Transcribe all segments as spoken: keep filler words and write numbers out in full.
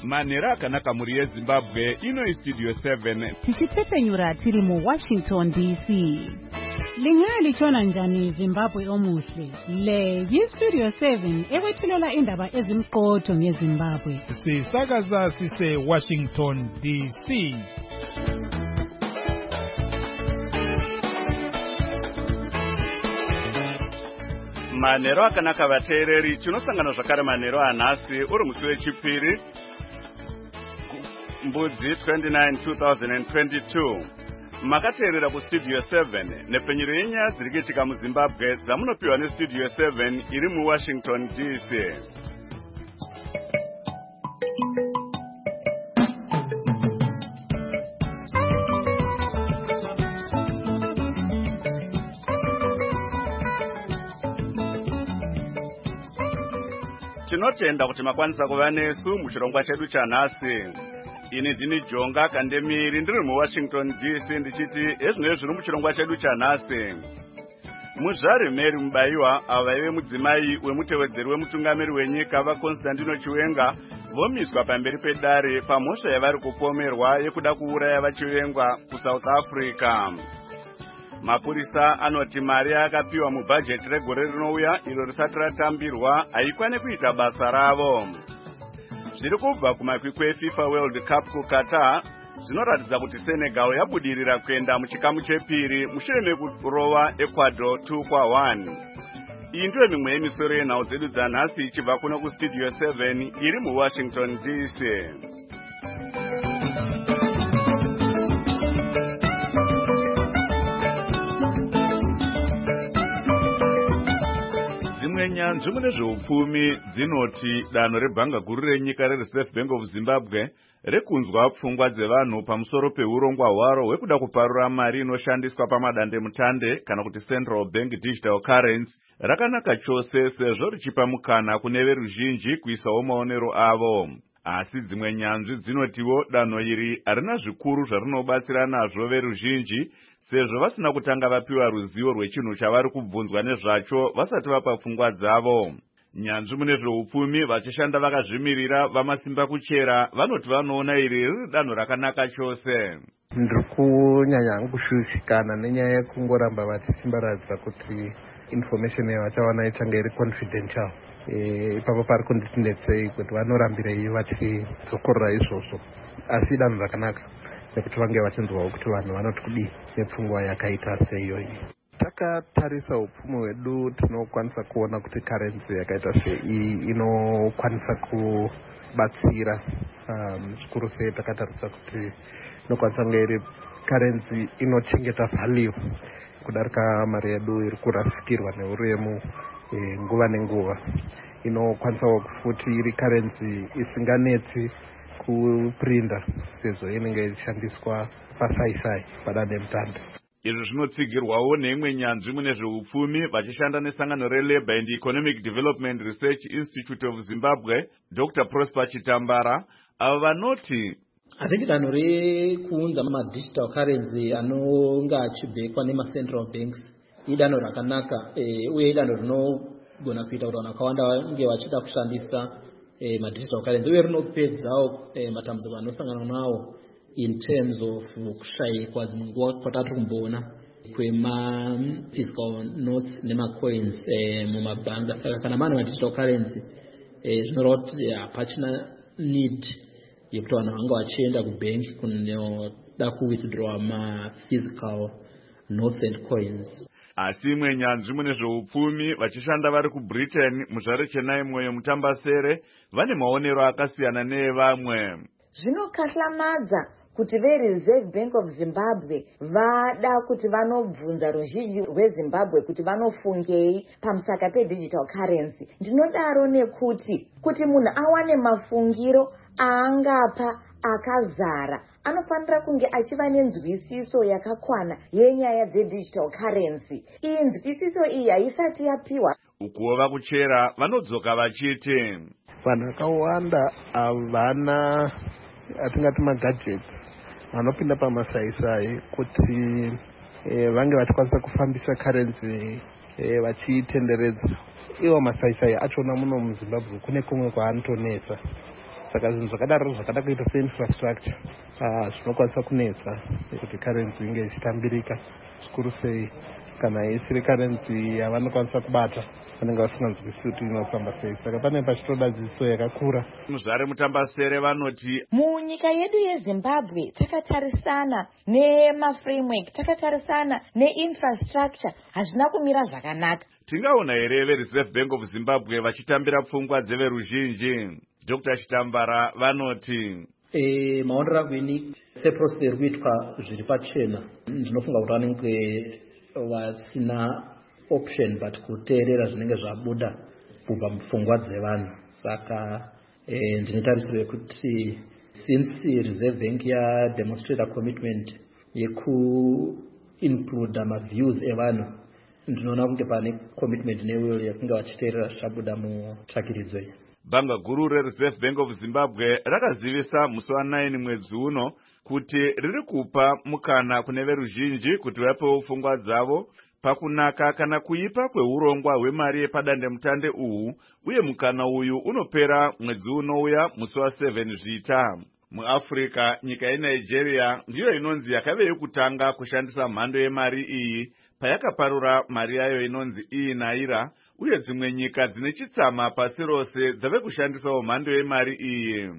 Manera akanaka muri yeZimbabwe ino Studio seven. Tichitepenyura tiri mu Washington D C. Lingaya lichona njani Zimbabwe omuhle. Le yi-Studio seven ekwethulela indaba ezimqotho ngeZimbabwe. Sisakaza sise Washington D C. Manero akanaka vateereri, tinosangana zvakare manero anhasi uri musi wechipiri mbudzi twenty-nine two thousand twenty-two. Makateerera kuStudio seven nepfenyuro yenyaya dziri kuitika muZimbabwe dzamunopiwa neStudio seven iri muWashington D C. Tinotenda kuti makwanisa kuva nesu muchirongwa chedu chanhasi. Ini ndini Jonga Kandemiri ndiri muWashington D C ndichiti ezvinenge zviri muchirongwa chedu chanhasi. Muzvare Mary Mubayiwa ava vaive mudzimai wemutevedzeri wemutungamiri wenyika vaConstantino Chiwenga vomiswa pamberi pedare pamhosva yavari kupomerwa yekuda kuuraya vachivengwa kuSouth Africa. Mapurisa anoti mari yakapiwa mubhajeti regore rinouya iro risati ratambirwa haikwane kuita basa ravo. Zviri kubva kumakwikwi eFIFA World Cup kuQatar zvinoratidza kuti Senegal yabudirira kuenda muchikamu chepiri mushure mekurova Ecuador two kwa one. Iyi ndiyo mimwe yemisoro yenhau dzedu dzanhasi ichibva kuno kuStudio seven iri muWashington D C. Nyanzvi mune zveupfumi dzinoti danho rebhanga guru renyika reReserve Bank of Zimbabwe rekunzwa pfungwa dzevanhu pamusoro peurongwa hwaro hwekuda kuparura mari inoshandiswa pamadandemutande kana kuti Central Bank Digital Currency rakanaka chose sezvo richipa mukana kune veruzhinji kuisawo maonero avo. Asi dzimwe nyanzvi dzinotiwo danho iri harina zvikuru zvarinobatsira nazvo veruzhinji sezvo vasina kutanga vapiwa ruzivo rwechinhu chavari kubvunzwa nezvacho vasati vapa pfungwa dzavo. Nyanzvi mune zveupfumi vachishanda vakazvimirira vamasimba kuchera vanoti vanoona iri riri danho rakanaka chose. Ndiri kunyanya kushushikana nenyaya yekungoramba vachisimbaradza kuti information yavachawana ichange iri confidential. Ipapo pari kunditindetsei kuti vanorambirei vachidzokorora izvozvo. Asi danho rakanaka nekuti vange vachinzwawo kuti vanhu vanoti kudii nepfungwa yakaita seiyoyi. Takatarisa upfumi hwedu tinokwanisa kuona kuti currency yakaita sei inokwanisa kubatsira zvikuru sei. Takatarisa kuti inokwanisa kunge iri currency inochengeta value kudarika mari yedu iri kurasikirwa neuremu nguva nenguva. Inokwanisa futi iri currency isinganetsi kuprinda sezvo inenge ichishandiswa pasaisai padandemutande. Izvi zvinotsigirwawo neimwe nyanzvi mune zveupfumi vachishanda nesangano reLabour and Economic Development Research Institute of Zimbabwe, Doctor Prosper Chitambara, ava vanoti I think danho rekuunza ma-digital currency anonga achibhekwa nema-central banks idanho rakanaka uye idanho rinogona kuita kuti vanhu vakawanda vange vachida kushandisa Eh, ma-digital currency uye rinopedzawo eh, matambudziko anosangana nawo in terms of kushayikwa dzimwe nguva kwatari kumboona kwema-physical notes nemacoins eh, mumabhanga. Saka kana mane ma-digital currency eh, zvinoreva kuti hapachina need yekuti vanhu vanga vachienda kubhengi kunoda kuwithdraw ma-physical notes and coins. Asi imwe nyanzvi mune zveupfumi vachishanda vari kuBritain muzvare Chenai Moyo Mutambasere vane maonero akasiyana neevamwe. Zvinokahlamadza kuti veReserve Bank of Zimbabwe vada kuti vanobvunza ruzhinji rweZimbabwe kuti vanofungei pamusaka pedigital currency. Ndinodaro nekuti kuti munhu awane mafungiro aangapa akazara anofanira kunge achiva nenzwisiso yakakwana yenyaya dzedigital currency. Iyi nzwisiso iyi haisati yapiwa. Ukuwo vakuchera vanodzoka vachiti vanhu vakawanda havana atingati magadgets vanopinda pamasaisai kuti eh, vange vachikwanisa kufambisa currency eh, vachitenderedza. Iwo masaisai achona muno muZimbabwe kune kumwe kwaanotonetsa. saka zvinhu zvakadaro zvakada kuita seinfrastructure zvinokwanisa kunetsa kuti currency inge ichitambirika, zvikuru sei kana isiri currency yavanokwanisa kubata vanenge vasinganzwisisi kuti inofamba sei. Saka pane pachitoda dzidziso yakakura. Muzvare Mutambasere vanoti munyika yedu yeZimbabwe takatarisana nemaframework, takatarisana neinfrastructure hazvina kumira zvakanaka. Tingaona here veReserve Bank of Zimbabwe vachitambira pfungwa dzeveruzhinji? Doctor Chitambara vanoti e, maonero angu ini seprocess iri kuitwa zviri pachena, ndinofunga kuti vanenge vasina option but kuteerera zvinenge zvabuda kubva mupfungwa dzevanhu. Saka e, ndinotarisira kuti since Reserve Bank yademonstrata commitment yekuincluda maviews evanhu, ndinoona kunge pane commitment newill yakunge vachiteerera zvichabuda mutsvakiridzo iyi. Banga guru reReserve Bank of Zimbabwe rakazivisa musi wa tisa mwedzi uno kuti riri kupa mukana kune veruzhinji kuti vapewo pfungwa dzavo pakunaka kana kuipa kweurongwa hwemari yepadandemutande uhu, uye mukana uyu unopera mwedzi unouya musi wa saba Zvita. MuAfrica, nyika yeNigeria ndiyo inonzi yakave yekutanga kushandisa mhando yemari iyi payakaparura mari yayo inonzi e-naira, uye dzimwe nyika dzine chitsama pasi rose dzave kushandisawo mhando yemari iyi.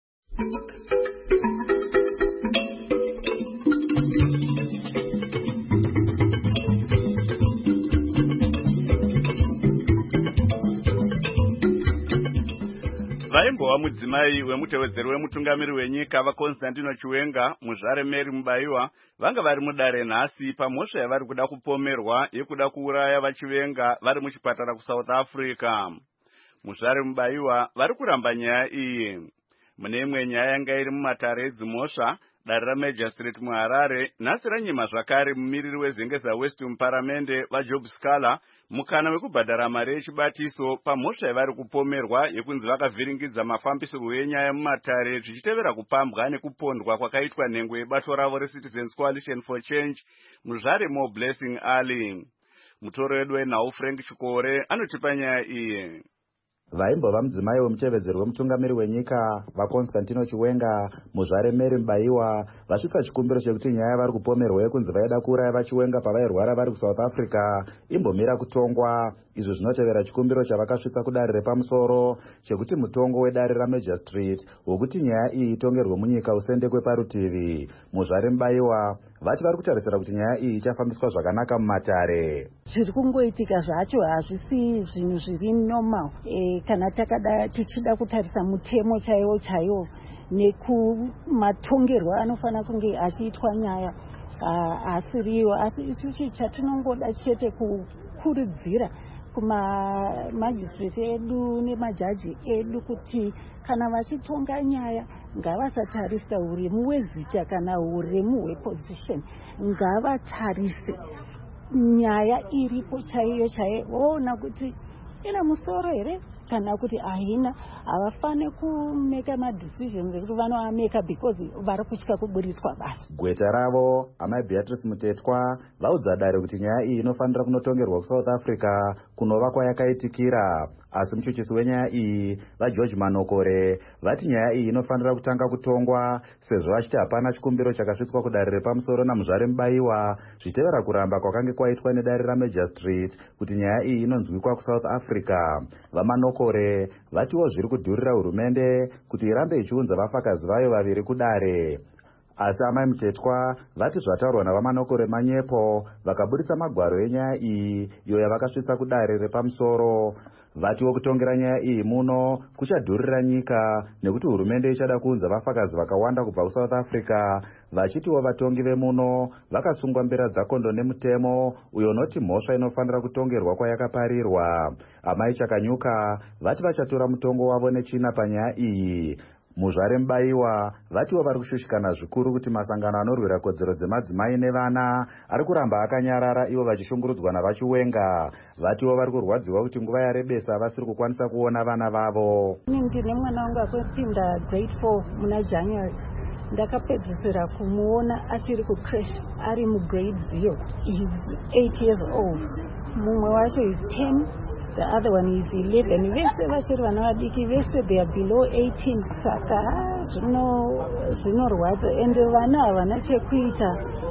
Vaimbova mudzimai wemutevedzeri wemutungamiri wenyika vaConstantino Chiwenga, muzvare Mary Mubaiwa, vanga vari mudare nhasi pamhosva yavari kuda kupomerwa yekuda kuuraya vaChiwenga vari muchipatara kuSouth Africa. Muzvare Mubaiwa vari kuramba nyaya iyi. Mune imwe nyaya yanga iri mumatare edzimhosva, dare raMagistrate muHarare nhasi ranyima zvakare mumiriri weZengeza West muparamende vaJob Scala mukana wekubhadhara mari yechibatiso pamhosva yavari kupomerwa yekunzi vakavhiringidza mafambisirwo enyaya mumatare zvichitevera kupambwa nekupondwa kwakaitwa nhengo yebato ravo reCitizens Coalition for Change. Muzvare Mo Blessing Ali, mutoro wedu wenhau Frank Chikore anotipa nyaya iyi. Vaimbova mudzimai wemutevedzeri wemutungamiri wenyika vaConstantino Chiwenga, muzvare Mary Mubaiwa, vasvitsa chikumbiro chekuti nyaya yavari kupomerwa yekunzi vaida kuuraya vaChiwenga pavairwara vari kuSouth Africa imbomira kutongwa. Izvo zvinotevera chikumbiro chavakasvitsa kudare repamusoro chekuti mutongo wedare raMagistrate wokuti nyaya iyi itongerwe munyika usendekwe parutivi. Muzvare Mubaiwa vati vari kutarisira kuti nyaya iyi ichafambiswa zvakanaka mumatare. Zviri kungoitika zvacho hazvisi zvinhu zviri normal e, kana takada tichida kutarisa mutemo chaiwo chaiwo nekumatongerwa anofanira kunge achiitwa nyaya asiriwo. Asi isusu chatinongoda chete kukurudzira kumamajistrate edu nemajaji edu kuti kana vachitonga nyaya ngavasatarisa uremu hwezita kana uremu hweposition, ngavatarise nyaya iripo chaiyo chaiyo voona kuti ina musoro here kana kuti haina. Havafane kumeka madecisions ekuti vanoameka because vari kutya kuburitswa basi. Gweta ravo amai Beatrice Mutetwa vaudza dare kuti nyaya iyi inofanira kunotongerwa kuSouth Africa kunova kwayakaitikira. Asi muchuchisi wenyaya iyi vaGeorge Manokore vati nyaya iyi inofanira kutanga kutongwa sezvo vachiti hapana chikumbiro chakasvitswa kudare repamusoro namuzvare Mubaiwa zvichitevera kuramba kwakange kwaitwa nedare raMagistrate kuti nyaya iyi inonzwikwa kuSouth Africa. VaManokore vatiwo zviri kudhurira hurumende kuti irambe ichiunza vafakazi vayo vaviri kudare. Asi amai Mutetwa vati zvataurwa navaManokore manyepo vakabudisa magwaro enyaya iyi iyo yavakasvitsa kudare repamusoro. Vatiwo kutongera nyaya iyi muno kuchadhurira nyika nekuti hurumende ichada kuunza vafakazi vakawanda kubva kuSouth Africa, vachitiwo vatongi vemuno vakasungwa mbera dzakondo nemutemo uyo unoti mhosva inofanira kutongerwa kwayakaparirwa. Amai Chakanyuka vati vachatora mutongo wavo nechina panyaya iyi. Muzvare Mubaiwa vatiwo vari kushushikana zvikuru kuti masangano anorwira kodzero dzemadzimai nevana ari kuramba akanyarara ivo vachishungurudzwa navaChiwenga. Vatiwo vari kurwadziwa kuti nguva yarebesa vasiri kukwanisa kuona vana vavo. Ndine mwana wangu akapinda grade four muna January. Ndakapedzisira kumuona achiri kucrash ari mugrade zero. He is eight years old. Mumwe wacho is ten, the other one is eleven. Vese vachiri vana vadiki vese they are below eighteen. Saka zvinorwadza and vana havana chekuita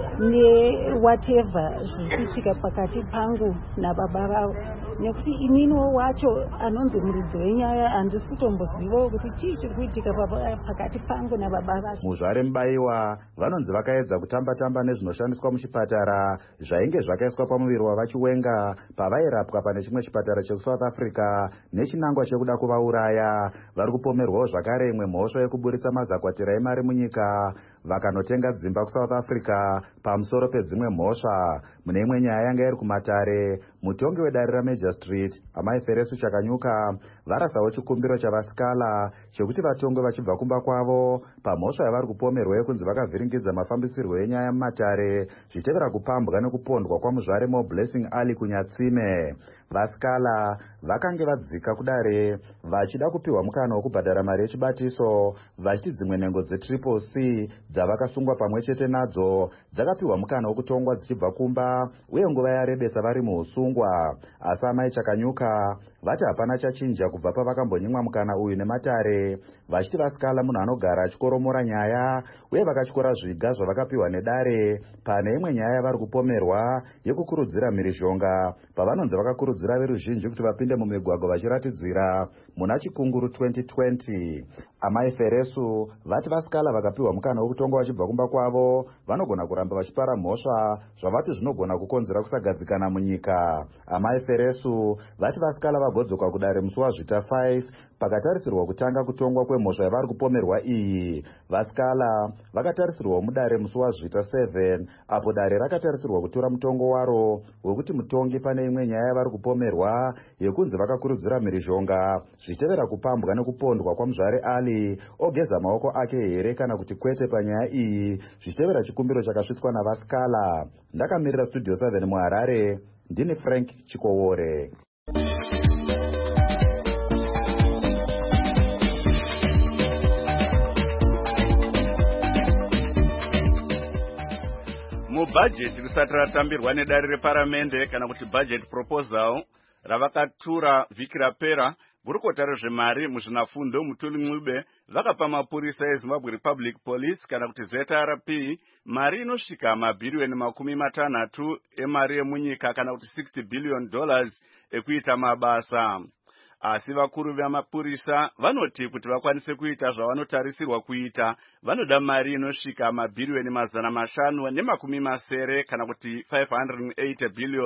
ne whatever zvikuitika pakati pangu nababa vavo, nekuti ininiwo wacho anonzi muridzi wenyaya handisi kutombozivawo kuti chii chiri kuitika pakati pangu nababa vacho. Muzvare Mubaiwa vanonzi vakaedza kutamba-tamba nezvinoshandiswa muchipatara zvainge zvakaiswa pamuviri wavachiwenga pavairapwa pane chimwe chipatara chekusouth Africa nechinangwa chekuda kuvauraya. Vari kupomerwawo zvakare imwe mhosva yekuburitsa mazakwatira emari munyika vakanotenga dzimba kuSouth Africa pamusoro pedzimwe mhosva. Mune imwe nyaya yanga iri kumatare, mutongi wedare raMajor Street amai Feresu Chakanyuka varasawo chikumbiro chavasikala chekuti vatongwe vachibva kumba kwavo pamhosva yavari kupomerwa yekunzi vakavhiringidza mafambisirwo enyaya mumatare zvichitevera kupambwa nekupondwa kwamuzvare Mo Blessing Ali kuNyatsime. Vasikala vakange vadzika kudare vachida kupiwa mukana wokubhadhara mari yechibatiso, vachiti dzimwe nhengo dzetriple C dzavakasungwa pamwe chete nadzo dzakapiwa mukana wokutongwa dzichibva kumba uye nguva yarebesa vari muusungwa. Asi amai Chakanyuka vati hapana chachinja kubva pavakambonyimwa mukana uyu nematare, vachiti vasikala munhu anogara achikoromora nyaya uye vakatyora zviga zvavakapiwa nedare pane imwe nyaya yavari kupomerwa yekukurudzira mhirizhonga pavanonzi vakakurudzira veruzhinji kuti vapinde mumigwagwa vachiratidzira muna chikunguru twenty twenty. Amai Feresu vati vasikala vakapiwa mukana wokutongwa vachibva kumba kwavo vanogona kuramba vachipara mhosva zvavati zvinogona kukonzera kusagadzikana munyika. Amai Feresu vati vasikala vagodzoka kudare musi waZvita five pakatarisirwa kutanga kutongwa kwemhosva yavari kupomerwa iyi. Vasikala vakatarisirwa mudare musi waZvita seven apo dare rakatarisirwa kutora mutongo waro wekuti mutongi pane imwe nyaya yavari kupomerwa yekunzi vakakurudzira mhirizhonga zvichitevera kupambwa nekupondwa kwamuzvare Ali ogeza maoko ake here kana kuti kwete panyaya iyi zvichitevera chikumbiro chakasvitswa navasikala. Ndakamirira Studio seven muHarare, ndini Frank Chikowore. Mubhajeti risati ratambirwa nedare reparamende kana kuti budget proposal ravakatura vhiki rapera, gurukota rezvemari muzvinafundo Mutuli Ncube vakapa mapurisa eZimbabwe Republic Police kana kuti Z R P mari inosvika mabhiriyoni makumi matanhatu emari yemunyika kana kuti sixty billion dollars ekuita mabasa. Asi vakuru vemapurisa vanoti kuti vakwanise kuita zvavanotarisirwa kuita vanoda mari inosvika mabhiriyoni mazana mashanu nemakumi masere kana kuti five hundred eighty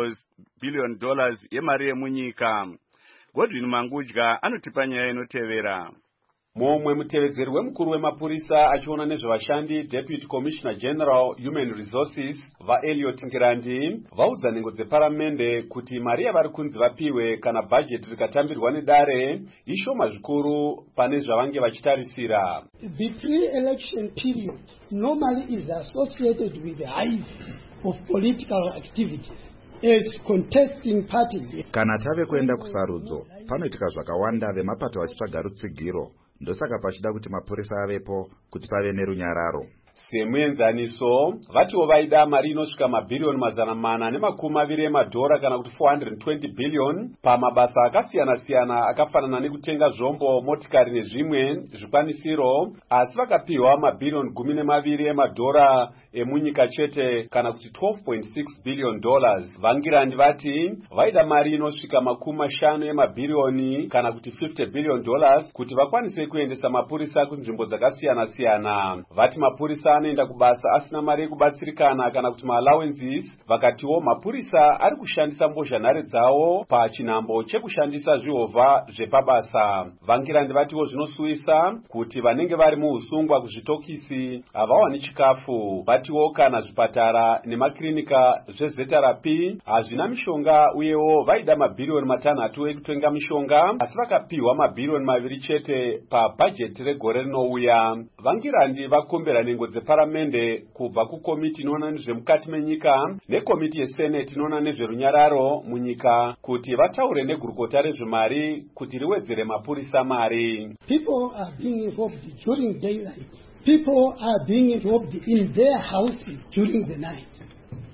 billion dollars yemari yemunyika. Godwin Mangudya anotipa nyaya inotevera. Momwe mutevedzeri wemukuru wemapurisa achiona nezvevashandi Deputy Commissioner General Human Resources vaEliot Ngirandi vaudza nhengo dzeparamende kuti mari yavari kunzi vapiwe kana budget rikatambirwa nedare ishoma zvikuru pane zvavange vachitarisira. The pre-election period normally is associated with the hive of political activities. As contesting parties. Kana tave kuenda kusarudzo panoitika zvakawanda vemapato vachitsvaga rutsigiro, ndosaka pachida kuti mapurisa avepo kuti pave nerunyararo. Semuenzaniso vatiwo vaida mari inosvika mabhiriyoni mazana mana nemakumi maviri emadhora kana kuti four hundred twenty billion pamabasa akasiyana-siyana akafanana nekutenga zvombo, motikari nezvimwe zvikwanisiro, asi vakapiwa mabhiriyoni gumi nemaviri emadhora emunyika chete kana kuti twelve point six billion dollars. Vangirandi vati vaida mari inosvika makumi mashanu emabhiriyoni kana kuti fifty billion dollars kuti vakwanise kuendesa mapurisa kunzvimbo dzakasiyana-siyana. Vati mapurisa anoenda kubasa asina mari yekubatsirikana kana kuti maallowances, vakatiwo mapurisa ari kushandisa mbozhanhare dzawo pachinhambo chekushandisa zvihovha zvepabasa. Vangirandi vatiwo zvinosuwisa kuti vanenge vari muusungwa kuzvitokisi havawani chikafu. Vatiwo kana zvipatara nemakirinika zveZ R P hazvina mishonga uyewo vaida mabhiriyoni matanhatu ekutenga mishonga asi vakapiwa mabhiriyoni maviri chete pabhajeti regore rinouya. Vangirandi vakumbira nhengo dzeparamende kubva kukomiti inoona nezvemukati menyika nekomiti yeseneti inoona nezverunyararo munyika kuti vataure negurukota rezvemari kuti riwedzere mapurisa mari. People are being involved during daylight. People are being involved in their houses during the night.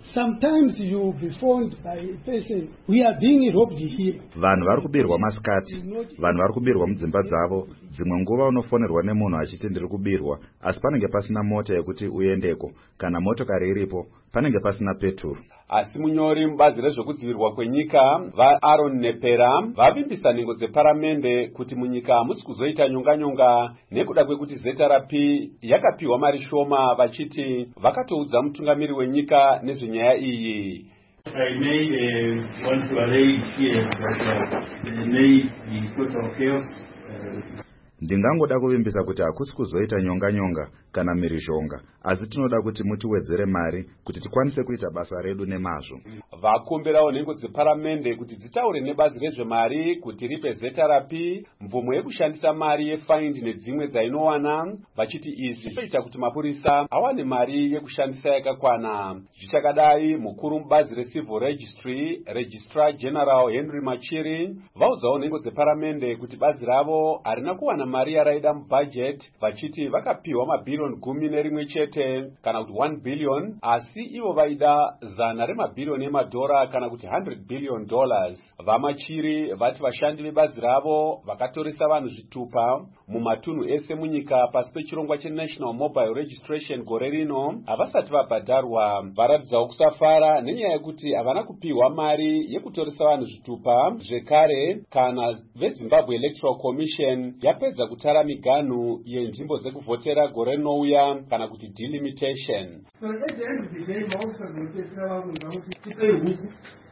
Sometimes you will be phoned by a person, we are being robbed here. Vanhu vari kubirwa masikati, vanhu vari kubirwa mudzimba dzavo. Dzimwe nguva unofonerwa nemunhu achiti ndiri kubirwa, asi panenge pasina mota yekuti uendeko, kana motokari iripo panenge pasina peturu. Asi munyori mubazi rezvekudzivirwa kwenyika vaAaron Nepera vavimbisa nhengo dzeparamende kuti munyika musi kuzoita nyonganyonga nekuda kwekuti Z R P yakapiwa mari shoma, vachiti vakatoudza mutungamiri wenyika nezvenyaya iyi. I may uh, want to allege here that uh, there may be total chaos. Uh, Ndingangoda kuvimbisa kuti hakusi kuzoita nyonganyonga kana mhirizhonga, asi tinoda kuti mutiwedzere mari kuti tikwanise kuita basa redu nemazvo. Vakumbirawo nhengo dzeparamende kuti dzitaure nebazi rezvemari kuti ripe Z R P mvumo yekushandisa mari yefind nedzimwe dzainowana, vachiti izvi zvinoita kuti mapurisa awane mari yekushandisa yakakwana. Zvichakadai, mukuru mubazi recivil registry registrar general Henry Machiri vaudzawo nhengo dzeparamende kuti bazi ravo harina kuwana mari yaraida mubudget, vachiti vakapiwa mabhirioni gumi nerimwe chete kana kuti one billion, asi ivo vaida zana remabhirioni emadhora kana kuti one hundred billion dollars. Vamachiri vati vashandi vebazi ravo vakatoresa vanhu zvitupa mumatunhu ese munyika pasi pechirongwa cheNational Mobile Registration gore rino havasati vabhadharwa. Varatidzawo kusafara nenyaya yekuti havana kupiwa mari yekutoresa vanhu zvitupa. Zvekare, kana veZimbabwe Electoral Commission yapedza kutara miganhu yenzvimbo dzekuvhotera gore rinouya kana kuti delimitation. So at the end of the day, most of the people are going to pay huku.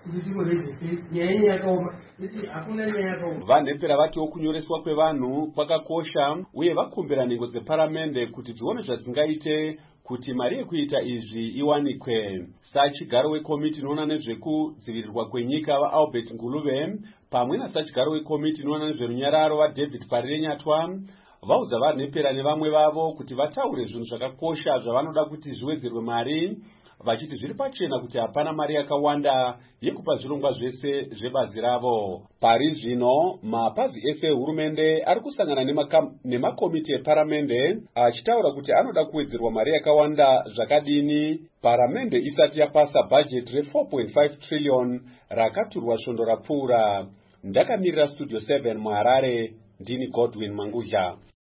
Vanhepera vatiwo kunyoreswa kwevanhu kwakakosha uye vakumbira nhengo dzeparamende kuti dzione zvadzingaite kuti mari yekuita izvi iwanikwe. Sachigaro wekomiti inoona nezvekudzivirirwa kwenyika vaAlbert Nguluve pamwe nasachigaro wekomiti inoona nezverunyararo vaDavid Parirenyatwa vaudza vanhepera nevamwe vavo kuti vataure zvinhu zvakakosha zvavanoda kuti zviwedzerwe mari, vachiti zviri pachena kuti hapana mari yakawanda yekupa zvirongwa zvese zvebazi ravo. Pari zvino mapazi ese ehurumende ari kusangana nemakomiti eparamende achitaura kuti anoda kuwedzerwa mari yakawanda zvakadini paramende isati yapasa bhajet re four point five trillion rakaturwa svondo rapfuura. Ndakamirira Studio seven muHarare, ndini Godwin Mangudya.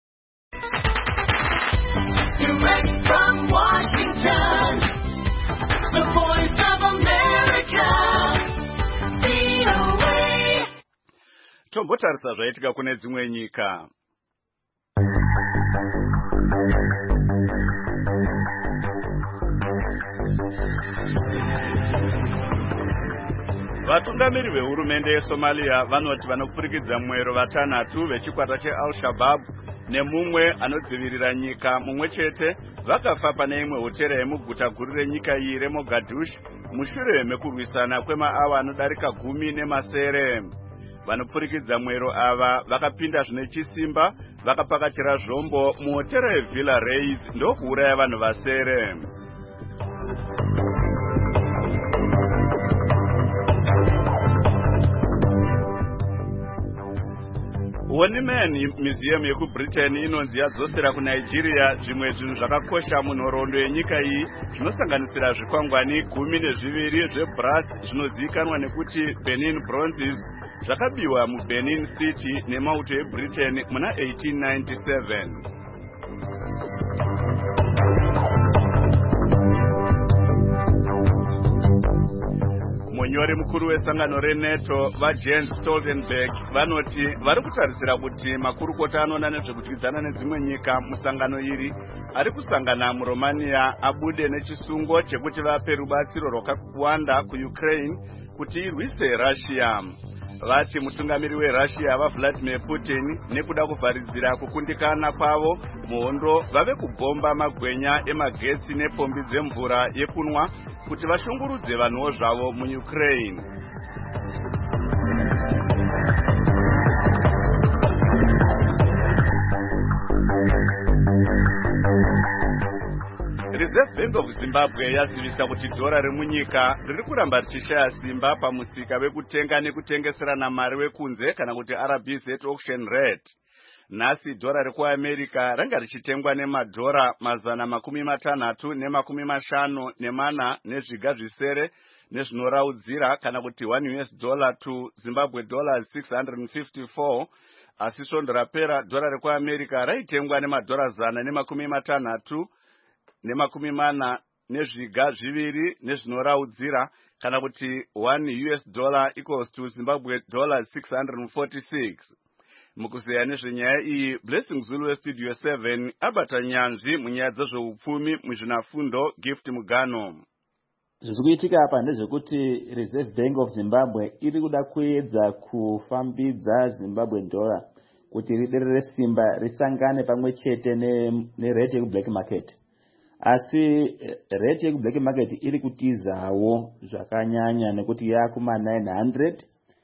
Direct from Washington, the voice of America, V O A. Tombotarisa zvaitika kune dzimwe nyika. Vatungamiri vehurumende yeSomalia vanoti vanopfurikidza mwero vatanhatu vechikwata cheAl-Shabaab nemumwe anodzivirira nyika mumwe chete vakafa pane imwe hotera yemuguta guru renyika iyi reMogadishu mushure mekurwisana kwemaawa anodarika gumi nemasere. Vanopfurikidza mwero ava vakapinda zvine chisimba vakapakachira zvombo muhotera yeVilla Reis ndokuuraya vanhu vasere. Woniman Museum yekuBritain inonzi yadzosera kuNigeria zvimwe zvinhu zvakakosha munhoroondo yenyika iyi zvinosanganisira zvikwangwani gumi nezviviri zvebrass zvinozivikanwa nekuti Benin bronzes zvakabiwa muBenin City nemauto eBritain muna eighteen ninety-seven. Munyori mukuru wesangano reNATO vaJens Stoltenberg vanoti vari kutarisira kuti makurukota anoona nezvekudyidzana nedzimwe nyika musangano iri ari kusangana muRomania abude nechisungo chekuti vape rubatsiro rwakawanda kuUkraine kuti irwise Russia. Vati mutungamiri weRussia vaVladimir Putin nekuda kuvharidzira kukundikana kwavo muhondo vave kubhomba magwenya emagetsi nepombi dzemvura yekunwa kuti vashungurudze vanhuwo zvavo muUkraine. Reserve Bank of Zimbabwe yazivisa kuti dhora remunyika riri kuramba richishaya simba pamusika wekutenga nekutengeserana mari wekunze kana kuti R B Z auction rate. Nhasi dhora rekuamerica ranga richitengwa nemadhora mazana makumi matanhatu nemakumi mashanu nemana nezviga zvisere nezvinoraudzira kana kuti one U S dollar to Zimbabwe dollars six hundred fifty-four. Asi svondo rapera dhora rekuamerica raitengwa nemadhora zana nemakumi matanhatu nemakumi mana nezviga zviviri nezvinoraudzira kana kuti one U S dollar equals to Zimbabwe dollars six hundred forty-six. Mukuzeya nezvenyaya iyi, Blessing Zulu weStudio seven abata nyanzvi munyaya dzezveupfumi muzvinafundo Gift Mugano. Zvikuitika apa ndezvekuti Reserve Bank of Zimbabwe iri kuda kuedza kufambidza Zimbabwe dollar kuti riderere simba risangane pamwe chete nerate yekublack market. Asi rate yekublack market iri kutizawo zvakanyanya nekuti yakuma nine hundred.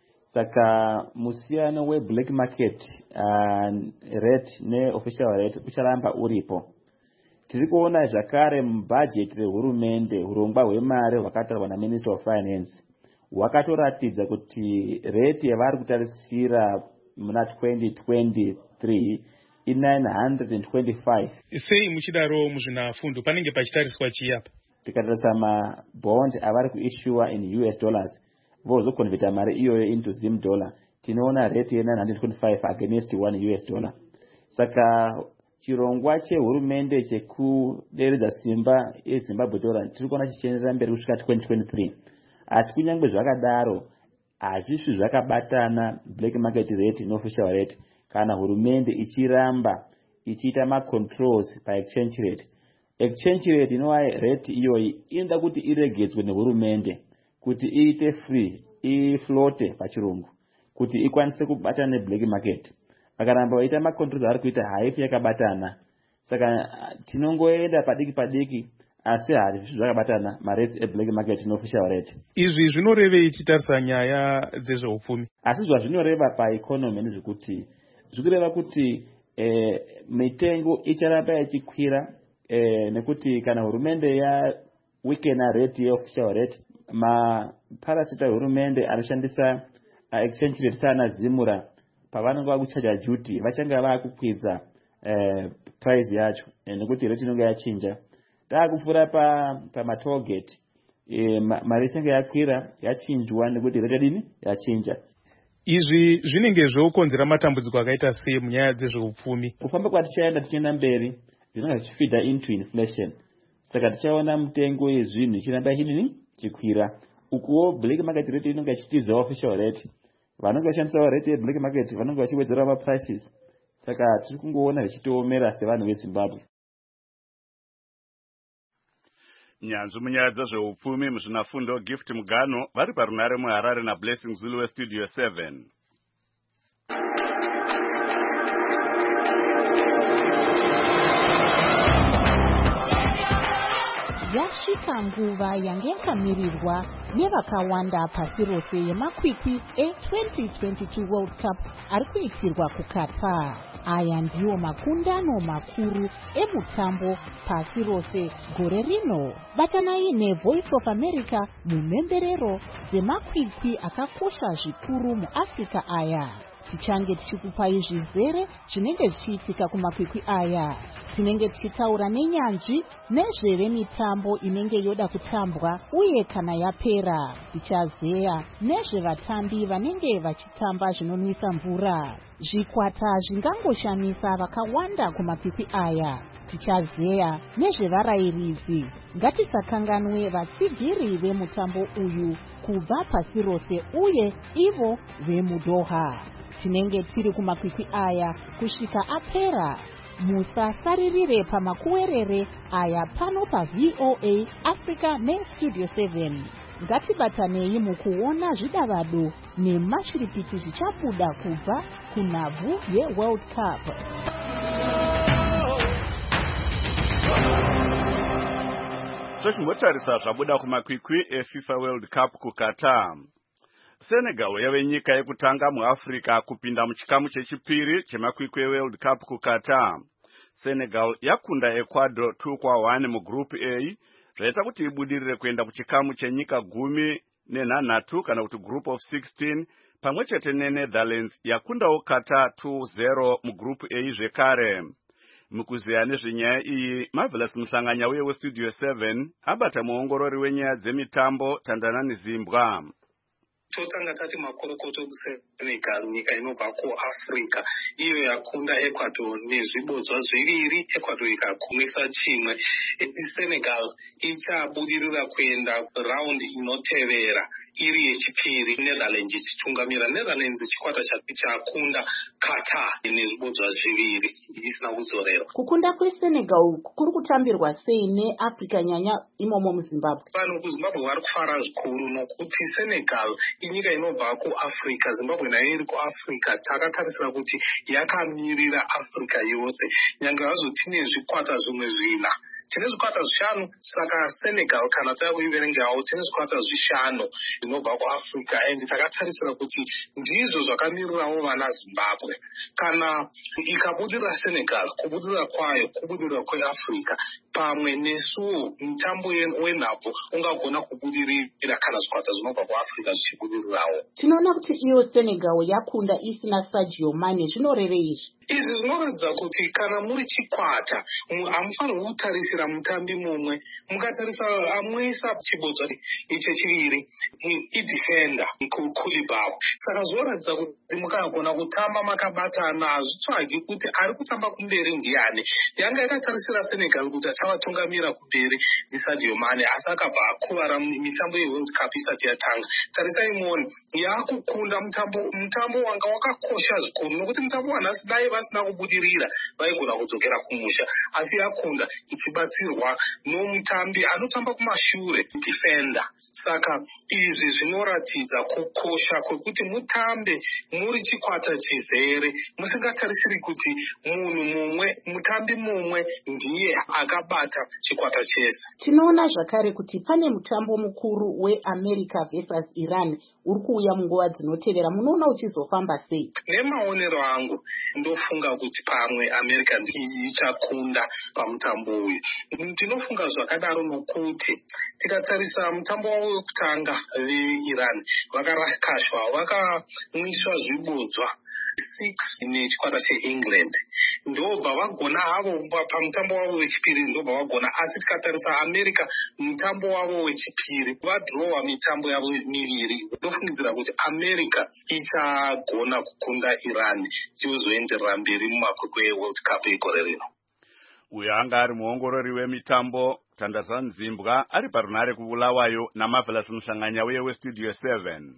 Saka musiyano weblack market uh, rate neofficial rate ucharamba uripo. Tiri kuona zvakare mubudget rehurumende, urongwa hwemari hwakatarwa naMinister of Finance hwakatoratidza kuti rate yavari kutarisira muna twenty twenty-three i nine hundred twenty-five. Sei muchidaro muzvinafundo panenge pachitariswa chiyapa? Tikatarisa mabond avari kuissue in U S dollars vozokonverta mari iyoyo into Zim dollar, tinoona rate ye nine hundred twenty-five against one U S dollar. Saka chirongwa chehurumende chekuderedza simba yeZimbabwe dollar tiri kuona chichienderera mberi kusvika twenty twenty-three. Asi kunyange zvakadaro hazvisi zvakabatana black market rate neofficial rate kana hurumende ichiramba ichiita macontrols paexchange rate. Exchange rate inova rate iyoyi inoda kuti iregedzwe nehurumende kuti iite free, iflote pachirungu, kuti ikwanise kubatana neblack market. Vakaramba vaita macontrols ari kuita haifi yakabatana. Saka tinongoenda padiki padiki asi hazvisi zvakabatana marate eblack market neofficial rate. Izvi zvinorevei tichitarisa nyaya dzezveupfumi? Asi zvazvinoreva paeconomy ndezvekuti zvikureva kuti eh, mitengo icharamba ichikwira eh, nekuti kana hurumende ya weakena rate yeofficial rate, maparasita hurumende anoshandisa uh, exchange rate sana Zimura pavanenge vakuchaja duty vachanga vakukwidza uh, price yacho nekuti rate inenge yachinja. Taakupfuura pa pamatoll gate e, mari inenge yakwira yachinjwa nekuti rate dini yachinja. Izvi zvinenge zvokonzera matambudziko akaita sei munyaya dzezveupfumi? Kufamba kwatichaenda tichienda mberi zvinenge zvichifeeda into inflation. Saka tichaona mutengo yezvinhu ichiramba ichidini chikwira. Ukuwo black market rate inenge ichitiza official rate. Vanenge vachishandisa rate yeblack market vanenge vachiwedzera ma prices. Saka tiri kungoona zvichitoomera sevanhu veZimbabwe. Nyanzvi munyaya dzezveupfumi muzvinafundo Gift Mugano vari parunare muHarare naBlessing Zulu weStudio seven. Yasvika nguva yange yakamirirwa nevakawanda pasi rose yemakwikwi e-twenty twenty-two World Cup ari kuitirwa kuQatar. Aya ndiwo makundano makuru emutambo pasi rose gore rino. Batanai neVoice of America mumhemberero dzemakwikwi akakosha zvikuru muAfrica aya. Tichange tichikupai zvizere zvinenge zvichiitika kumakwikwi aya. Tinenge tichitaura nenyanzvi nezvevemitambo inenge yoda kutambwa uye kana yapera. Tichazeya nezvevatambi vanenge vachitamba zvinonwisa mvura. Zvikwata zvingangoshamisa vakawanda kumakwikwi aya. Tichazeya nezvevarairidzi. Ngatisakanganwe vatsigiri vemutambo uyu kubva pasi rose uye ivo vemuDoha. Tinenge tiri kumakwikwi aya kusvika apera. Musasaririre pamakuwerere aya pano pa V O A Africa neStudio seven. Ngatibatanei mukuona zvidavado nemashiripiti zvichabuda kubva kunhabvu yeWorld Cup. Tochimbotarisa zvabuda kumakwikwi eFIFA World Cup kuQatar. Senegal yave nyika yekutanga muAfrica kupinda muchikamu chechipiri chemakwikwi eWorld Cup kuQatar. Senegal yakunda Ecuador two kwa one mugroup A, zvaita kuti ibudirire kuenda kuchikamu chenyika gumi nenhanhatu kana kuti group of sixteen pamwe chete neNetherlands yakundawo Qatar two zero mugroup A zvekare. Mukuziya nezvenyaya iyi, Marvelous Musanganya uye weStudio seven abata muongorori wenyaya dzemitambo Tandanani Zimbwa. Totanga tati makorokoto kuSenegal, nyika inobva kuAfrica, iyo yakunda Ecuador nezvibodzwa zviviri, Ecuador ikakumisa chimwe. Senegal ichabudirira kuenda round inotevera iri yechipiri, Netherlands ichitungamira. Netherlands chikwata chakunda Qatar nezvibodzwa zviviri isina kudzorerwa. Kukunda kweSenegal kuri kutambirwa sei neAfrica nyanya imomo muZimbabwe? Vanhu kuZimbabwe vari kufara zvikuru nokuti Senegal inyika inobva kuAfrica, Zimbabwe nayo iri kuAfrica. Takatarisira kuti yakamirira Africa yose, nyange hazvo tine zvikwata zvimwe zvina. Tine zvikwata zvishanu, saka Senegal kana takuiverengawo tine zvikwata zvishanu zvinobva kuAfrica, and takatarisira kuti ndizvo zvakamirirawo vana Zimbabwe. Kana ikabudirira Senegal, kubudirira kwayo kubudirira kweAfrica, pamwe nesuwo mutambo wenhabvu ungagona kubudirira kana zvikwata zvinobva kuAfrica zvichibudirirawo. Tinoona kuti iyo Senegal yakunda isina Sadio Mane, zvinorevei izvi? Izvi zvinoratidza kuti kana muri chikwata hamufanirwi kutarisira mutambi mumwe. Mukatarisa amwisa chibodzwa chechiviri idefender Koulibaly. Saka zvinoratidza kuti mukagona kutamba makabatana, hazvitsvagi kuti ari kutamba kumberi ndiani. Yanga yakatarisira Senegal kuti achavatungamira kumberi ndiSadio Mane, asi akabva akuvara mitambo yeWorld Cup isati yatanga. Tarisai muone, yaakukunda mutambo mutambo wanga wakakosha zvikuru, nokuti mutambo wanhasi dai vasina kubudirira vaigona kudzokera kumusha, asi yakunda ichibatsirwa nomutambi anotamba kumashure, defender. Saka izvi zvinoratidza kukosha kwekuti mutambe muri chikwata chizere, musingatarisiri kuti munhu mumwe, mutambi mumwe ndiye akabata chikwata chese. Tinoona zvakare kuti pane mutambo mukuru weAmerica versus Iran uri kuuya munguva dzinotevera. Munoona uchizofamba sei? Nemaonero angu ndofunga kuti pamwe America ichakunda pamutambo uyu. Ndinofunga zvakadaro nokuti tikatarisa mutambo wavo wekutanga veIran vakarakashwa, vakamwiswa zvibodzwa six nechikwata cheEngland, ndobva vagona havo pamutambo wavo wechipiri, ndobva vagona. Asi tikatarisa America mutambo wavo wechipiri vadrowa mitambo yavo miviri. Ndofungidzira kuti America ichagona kukunda Iran yozoenderera mberi mumakwikwi eWorld Cup egore rino. Uyo anga ari muongorori wemitambo Tandanani Zimbwa ari parunare kuBulawayo naMarvelous Musanganya uye weStudio seven.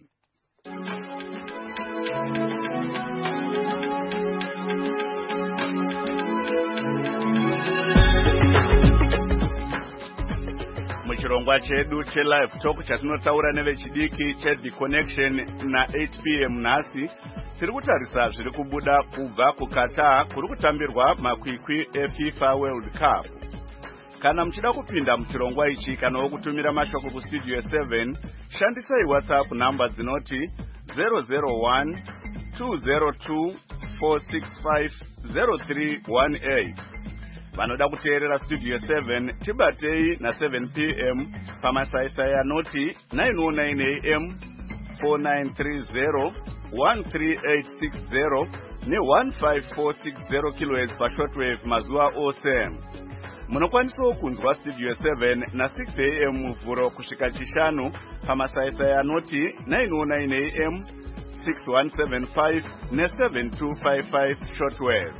Muchirongwa chedu chelive talk chatinotaura nevechidiki cheThe Connection na eight p m nhasi tiri kutarisa zviri kubuda kubva kuQatar kuri kutambirwa makwikwi eFIFA World Cup. Kana muchida kupinda muchirongwa ichi kana kutumira mashoko kuStudio seven, shandisai WhatsApp namba dzinoti zero zero one two zero two four six five zero three one eight. Vanoda kuteerera Studio seven tibatei na seven p m pamasaisai anoti nine oh nine a m four nine three zero one three eight six zero ne one five four six zero kilohertz pashortwave mazuva ose. Munokwanisawo kunzwa Studio seven na six a m muvhuro kusvika chishanu pamasaisai anoti nine oh nine a m six one seven five ne seven two five five shortwave.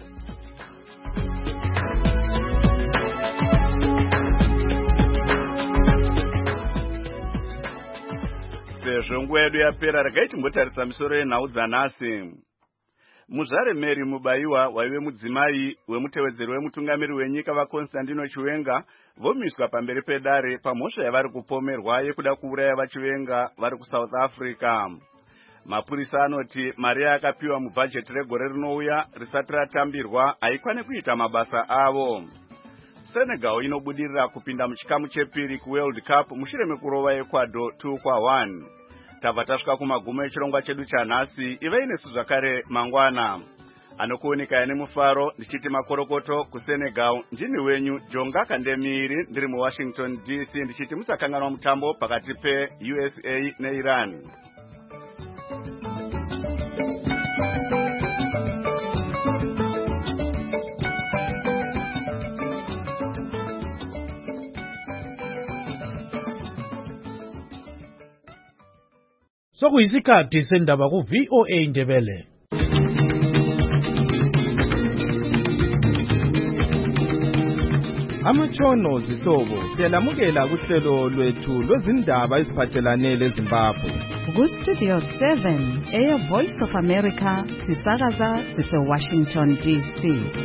Sezvo nguva yedu yapera, regai timbotarisa misoro yenhau dzanhasi. Muzvare Mary Mubaiwa waive mudzimai wemutevedzeri wemutungamiri wenyika vaConstantino Chiwenga vomiswa pamberi pedare pamhosva yavari kupomerwa yekuda kuuraya vaChiwenga vari kuSouth Africa. Mapurisa anoti mari yakapiwa mubhajeti regore rinouya risati ratambirwa haikwane kuita mabasa avo. Senegal inobudirira kupinda muchikamu chepiri kuWorld Cup mushure mekurova Ecuador two kwa one. Tabva tasvika kumagumo echirongwa chedu chanhasi. Ivei nesu zvakare mangwana. Anokuoneka nemufaro ndichiti makorokoto kuSenegal. Ndini wenyu Jonga Kandemiri ndiri muWashington D C ndichiti musakanganwa mutambo pakati peU S A neIran. Sokuyisikhathi sendaba ku V O A Ndebele. Amatshono zihlobo siyalamukela kuhlelo lwethu lwezindaba eziphathelane leZimbabwe. Ku-Studio seven, Air Voice of America, sisakaza sise-Washington D C.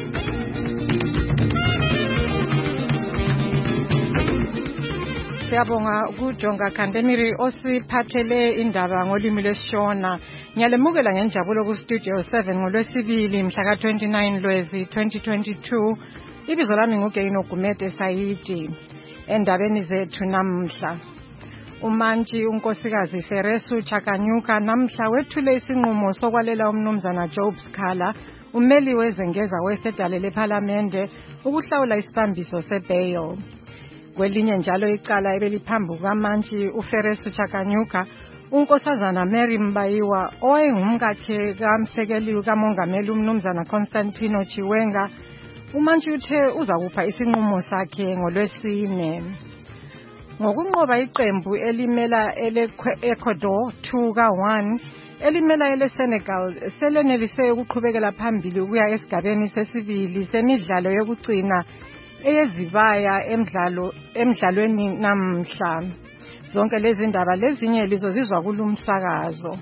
Siyabonga kujonga Kandemiri osiphathele indaba ngolimi lwesiShona. Ngiyalemukela ngenjabulo ku-Studio seven ngolwesibili mhla ka twenty-nine Lwezi twenty twenty-two. Ibizo lami nguGeino Gumede Sayidi. Endabeni zethu namhla, uMantshi unkosikazi Feresu Chakanyuka namhla wethule isinqumo sokwalela umnumzana Job Sikhala, umeli wezengeza wesedale lePhalamende, ukuhlawula isibambiso sebail. Kwelinye njalo icala ebeliphambi kukaMantshi uFeresu Chakanyuka, unkosazana Mary Mbayiwa owayengumkakhe kamsekeli kamongameli umnumzana Constantino Chiwenga, uMantshi uthe uzakupha isinqumo sakhe ngolwesine. Ngokunqoba iqembu elimela ele-Ecuador two ka one, elimela ele-Senegal selenelise ukuqhubekela phambili ukuya esigabeni sesibili semidlalo yokugcina eyezibaya emidlalo emidlalweni namhla. Zonke lezi ndaba lezinye lizozizwa kulumsakazo.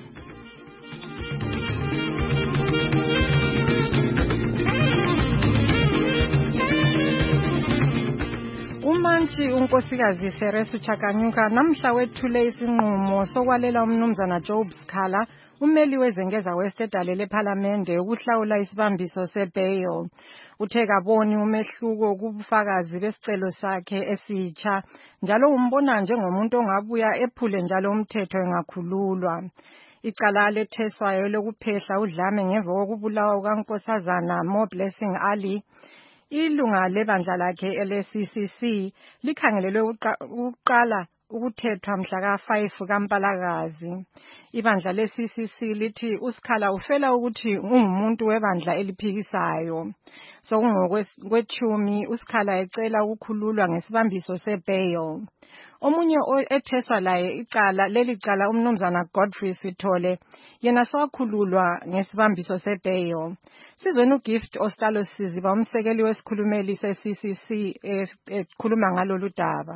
uMantshi unkosikazi Feresu Chakanyuka namhla wethule isinqumo sokwalela umnumzana Job Sikhala, umeli wezengeza wesedale lePhalamende, ukuhlawula isibambiso sebail. Uthe kaboni umehluko kubufakazi besicelo sakhe esitsha, njalo umbona njengomuntu ongabuya ephule njalo umthetho engakhululwa. Icala letheswayo lokuphehla udlame ngemva kokubulawa kukankosazana Mo Blessing Ali, ilunga lebandla lakhe ele-C C C likhangelelwe ukuqala ukuthethwa mhla ka five kaMpalakazi. Ibandla le-C C C lithi uSikhala ufela ukuthi ungumuntu webandla eliphikisayo. Sokungokwethumi uSikhala ecela ukukhululwa ngesibambiso sebail. Omunye etheswa laye icala leli cala umnumzana Godfrey Sithole, yena sowakhululwa ngesibambiso sebail. Sizweni uGift Ostalo Siziba, umsekeli wesikhulumeli se-C C C, ekhuluma ngalolu daba.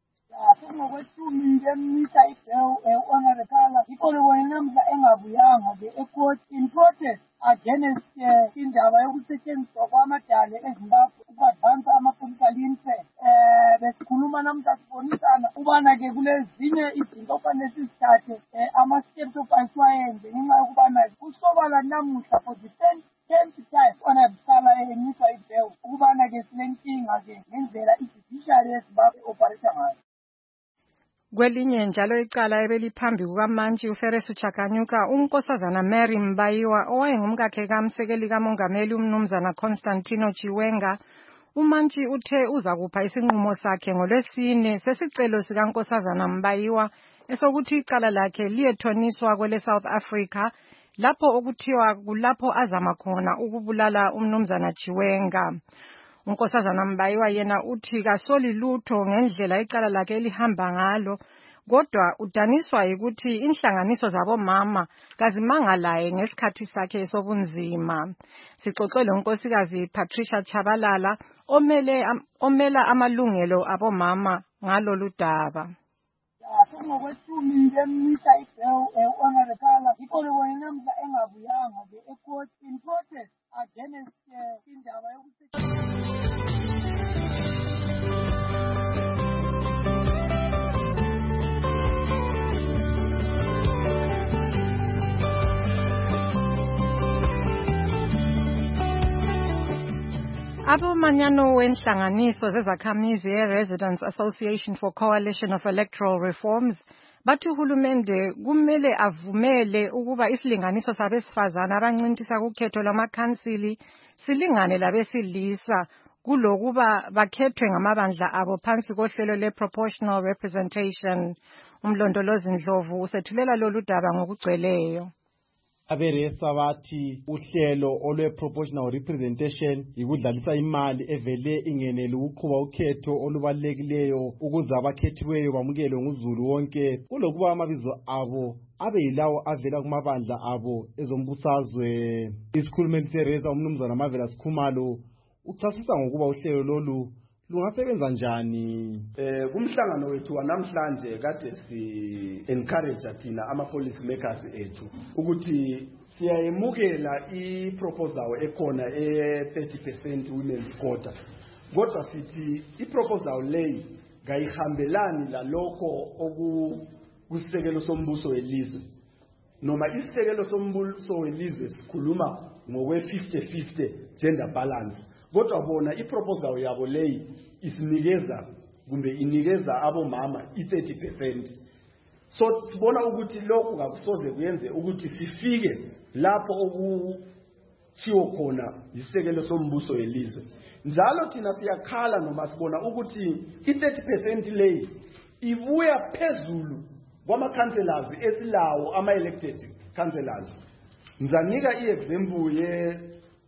Ngokwethumi lemisa ibail ongarekhala ikole namhla engabuyanga ke ecourt in protest against indaba yokusetshenziswa kwamadale eZimbabwe ukubadvansa ama-political interest. Besikhuluma namhla sibonisana ubana ke kulezinye izinto okufanele sizithathe ama-steps opasiwayenze ngenxa yokubana kusobala namuhla for the tenth time onabisala enyiswa ibail ukubana ke silenkinga ke ngendlela i-judiciary yeZimbabwe operate ngayo. Kwelinye njalo icala ebeliphambi kukaMantshi uFeresu Chakanyuka, unkosazana Mary Mbayiwa owayengumkakhe kamsekeli kamongameli umnumzana Constantino Chiwenga, uMantshi uthe uzakupha isinqumo sakhe ngolwesine sesicelo sikankosazana Mbayiwa esokuthi icala lakhe liyethoniswa kwele South Africa, lapho okuthiwa kulapho azama khona ukubulala umnumzana Chiwenga. Unkosazana Mbayiwa yena uthi kasoli lutho ngendlela icala lakhe elihamba ngalo, kodwa udaniswa ukuthi inhlanganiso zabomama kazimangalaye ngesikhathi sakhe sobunzima. Sixoxe lonkosikazi Patricia Chabalala omele omela amalungelo abomama ngalolu daba. Ngokwethumi lemisa ibail ongarekhala ikole namhla engabuyanga ke ecourt in protest against indaba yokusetshenziswa. Abomanyano wenhlanganiso zezakhamizi ye-Residents Association for Coalition of Electoral Reforms bathi uhulumende kumele avumele ukuba isilinganiso sabesifazana abancintisa kukhetho lwamakhansili silingane labesilisa kulokuba bakhethwe ngamabandla abo phansi kohlelo le-proportional representation. Umlondolozi Ndlovu usethulela lolu daba ngokugcweleyo. aberesa bathi uhlelo olwe proportional representation ikudlalisa imali evele ingenele ukuqhuba ukhetho olubalulekileyo ukuze abakhethiweyo bamukelwe nguzulu wonke kulokuba amabizo abo abe yilawo avela kumabandla abo ezombusazwe. Isikhulumeli seresa umnumzana Marvelous Khumalo uchasisa ngokuba uhlelo lolu lungasebenza njani. Eh kumhlangano wethu wanamhlanje kade si encourage thina ama policy makers ethu ukuthi siyayemukela i proposal ekhona e thirty percent women's quota. Kodwa sithi i proposal leyi ngayihambelani lalokho oku kusekelo sombuso welizwe. Noma isekelo sombuso welizwe sikhuluma ngokwe fifty fifty gender balance. Kodwa bona iproposal yabo leyi isinikeza kumbe inikeza abomama i thirty percent. So sibona ukuthi lokho ngakusoze kuyenze ukuthi sifike lapho okuthiwo khona isekelo sombuso welizwe. Njalo thina siyakhala noma sibona ukuthi i thirty percent leyi ibuya phezulu kwama councillors esilawo ama elected councillors. Ngizanika iexample ye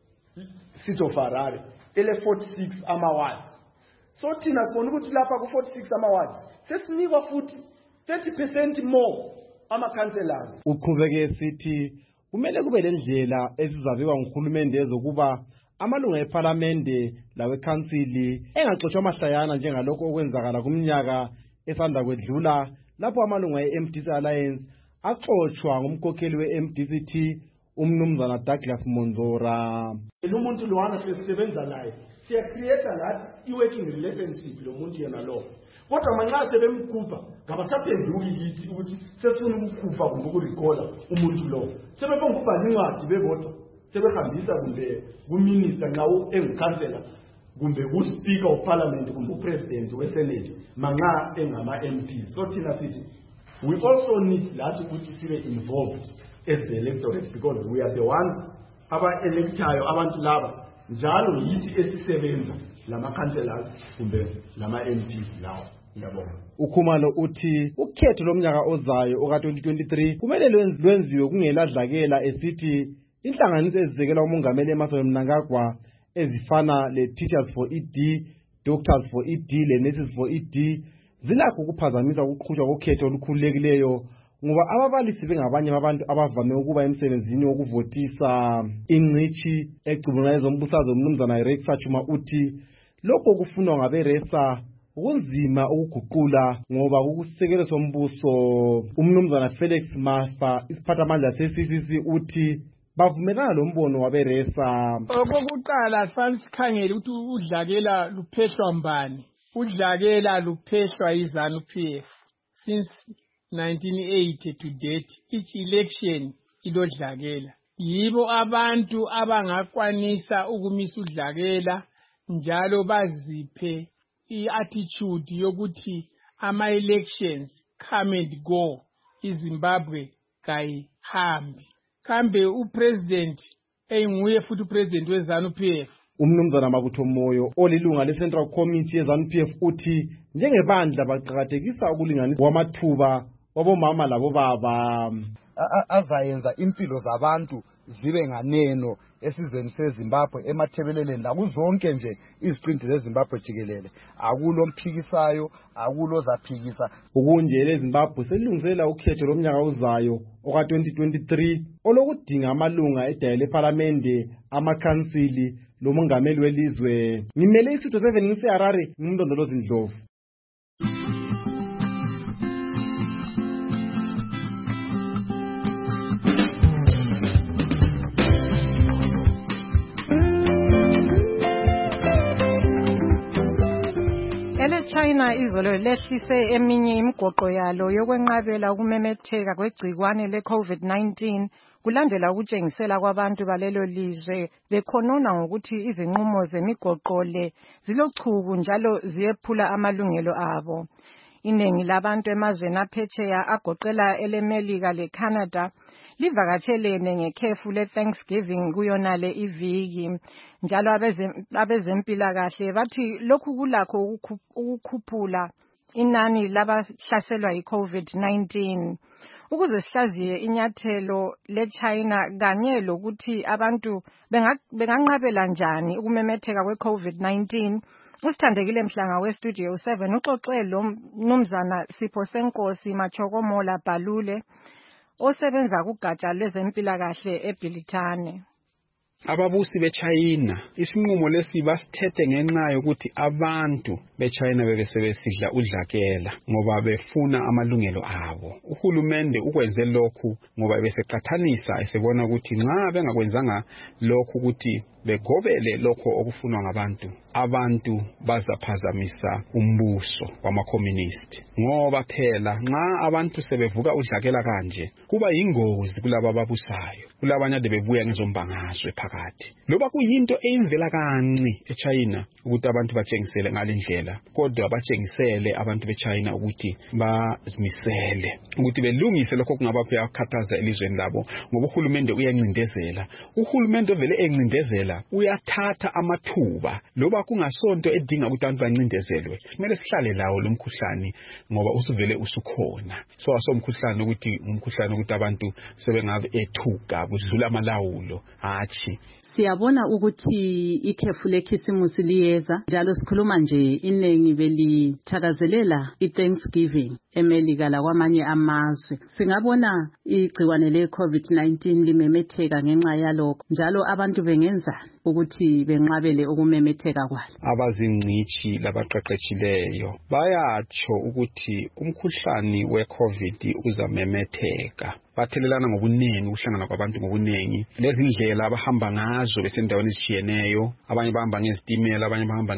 City of Harare ele forty-six ama wards. So thina sibona ukuthi lapha ku forty-six ama wards sesinikwa futhi thirty percent more ama councillors. Uqhubeke sithi kumele kube lendlela ezizabekwa nguhulumende ezokuba amalunga eParliament lawe council engaxoshwa amahlayana njengalokho okwenzakala kumnyaka esanda kwedlula lapho amalunga e-M D C Alliance axoshwa ngumkhokheli we-M D C T umnumzana Douglas Monzora. Umuntu lowana sisebenza naye siya create ngathi i-working relationship lo muntu yena lo. Kodwa manje sebemkhupha ngabasaphenduki kithi ukuthi sesifuna ukukhupha kumbe ukurecorda umuntu lo. Sebebonga ukubhala incwadi bebodwa sebehambisa kumbe kuminister nxa engikhansela kumbe uspeaker of parliament kumbe upresident wesenate manga engama M P. So thina sithi we also need that ukuthi sibe involved as the electorate because we are the ones aba electayo abantu laba njalo yithi esisebenza lama councillors kumbe lama M P lawo. Ngiyabonga. Ukhumalo uthi ukhetho lomnyaka ozayo oka twenty twenty-three kumele lwenziwe kungeladlakela esithi inhlanganiso ezisekela umongameli eMarcel Mnangagwa ezifana le Teachers for E D, Doctors for E D, le Nurses for E D zilakho ukuphazamisa ukuqhutshwa kokhetho olukhululekileyo ngoba ababalisi bengabanye abantu abavame ukuba emsebenzini wokuvotisa. Ingcithi ecubungula ezombusazwe umnumzana Rex Sachuma uthi lokho kufunwa ngaberesa kunzima ukuguqula ngoba ukusekela sombuso. Umnumzana Felix Mafa isiphathamandla se-C C C uthi bavumelana lo mbono waberesa. Okokuqala fanele sikhangele ukuthi udlakela luphehlwa mbani. Udlakela luphehlwa yiZanu P F since nineteen eighty to date. Each election ilodlakela yibo abantu abangakwanisa ukumisa udlakela njalo baziphe i-attitude yokuthi ama-elections come and go iZimbabwe kayihambi. Kambe upresident enguye futhi upresident weZanu P F. Umnumzana Mabutho Moyo olilunga le-Central Committee yeZanu P F uthi njengebandla baqhakathekisa ukulinganisa kwamathuba wabomama labobaba azayenza impilo zabantu zibe nganeno esizweni seZimbabwe emathebeleleni lakuzonke nje iziqinti zeZimbabwe jikelele. Akulo mphikisayo akulo zaphikisa ukunjele eZimbabwe selungisela ukhetho lomnyaka ozayo oka twenty twenty-three olokudinga amalunga edayele eParliament amakhansili lomongameli welizwe. Ngimele isitho seven ngiseHarare ngimndondolozi Ndlovu. China izolo lehlise eminye imigoqo yalo yokwenqabela ukumemetheka kwegcikwane le-COVID nineteen kulandela ukutshengisela kwabantu balelo lizwe bekhonona ngokuthi izinqumo zemigoqo le zilochuku njalo ziyephula amalungelo abo. Iningi labantu emazweni aphetsheya agoqela eleMelika leCanada livakatshelene ngekhefu le-Thanksgiving kuyonale iviki. Njalo abezempilakahle bathi lokhu kulakho ukukhuphula inani labahlaselwa yi-COVID nineteen. ukuze sihlaziye inyathelo leChina kanye lokuthi abantu benganqabela njani ukumemetheka kwe-COVID nineteen. Usithandekile Mhlanga we-Studio seven uxoxe lo mnumzana Sipho Senkosi Machokomola Bhalule osebenza kugatsha lwezempilakahle eBhilitane. Ababusi beChina isinqumo lesi basithethe ngenxa yokuthi abantu beChina bebesebesidla udlakela ngoba befuna amalungelo abo. Uhulumende ukwenze lokhu ngoba beseqathanisa esebona ukuthi nxa bengakwenzanga lokhu ukuthi begobele lokho okufunwa ngabantu, abantu bazaphazamisa umbuso wama-communist. Ngoba phela nxa abantu sebevuka udlakela kanje kuba yingozi kulabo ababusayo, kulabanye ade bebuya ngezombangazwe phakathi. Loba kuyinto eyimvela kanci eChina ukuthi abantu batshengisele ngalendlela, kodwa batshengisele abantu beChina ukuthi bazimisele ukuthi belungise lokho kungaba kuyakhathaza elizweni labo ngoba uhulumende uyancindezela. Uhulumende vele encindezela uyathatha amathuba loba kungasonto edinga ukuthi abantu bancindezelwe. Kumele sihlale lawo lo mkhuhlane ngoba usuvele usukhona. So asomkhuhlane ukuthi umkhuhlane ukuthi abantu sebengabe ethuka kudlula amalawulo hathi. Siyabona ukuthi ikhefu lekhisimusi liyeza njalo sikhuluma nje inengi belithakazelela iThanksgiving eMelika lakwamanye amazwe. Singabona igciwane le-COVID nineteen limemetheka ngenxa yalokho njalo abantu bengenza ukuthi benqabele ukumemetheka kwalo. Abazingcishi labaqeqetshileyo bayatsho ukuthi umkhuhlane we-COVID uzamemetheka. Bathelelana ngobuningi, ukuhlangana kwabantu ngobuningi. Lezi ndlela abahamba ngazo besendaweni ezitshiyeneyo, abanye bahamba ngezitimela, abanye bahamba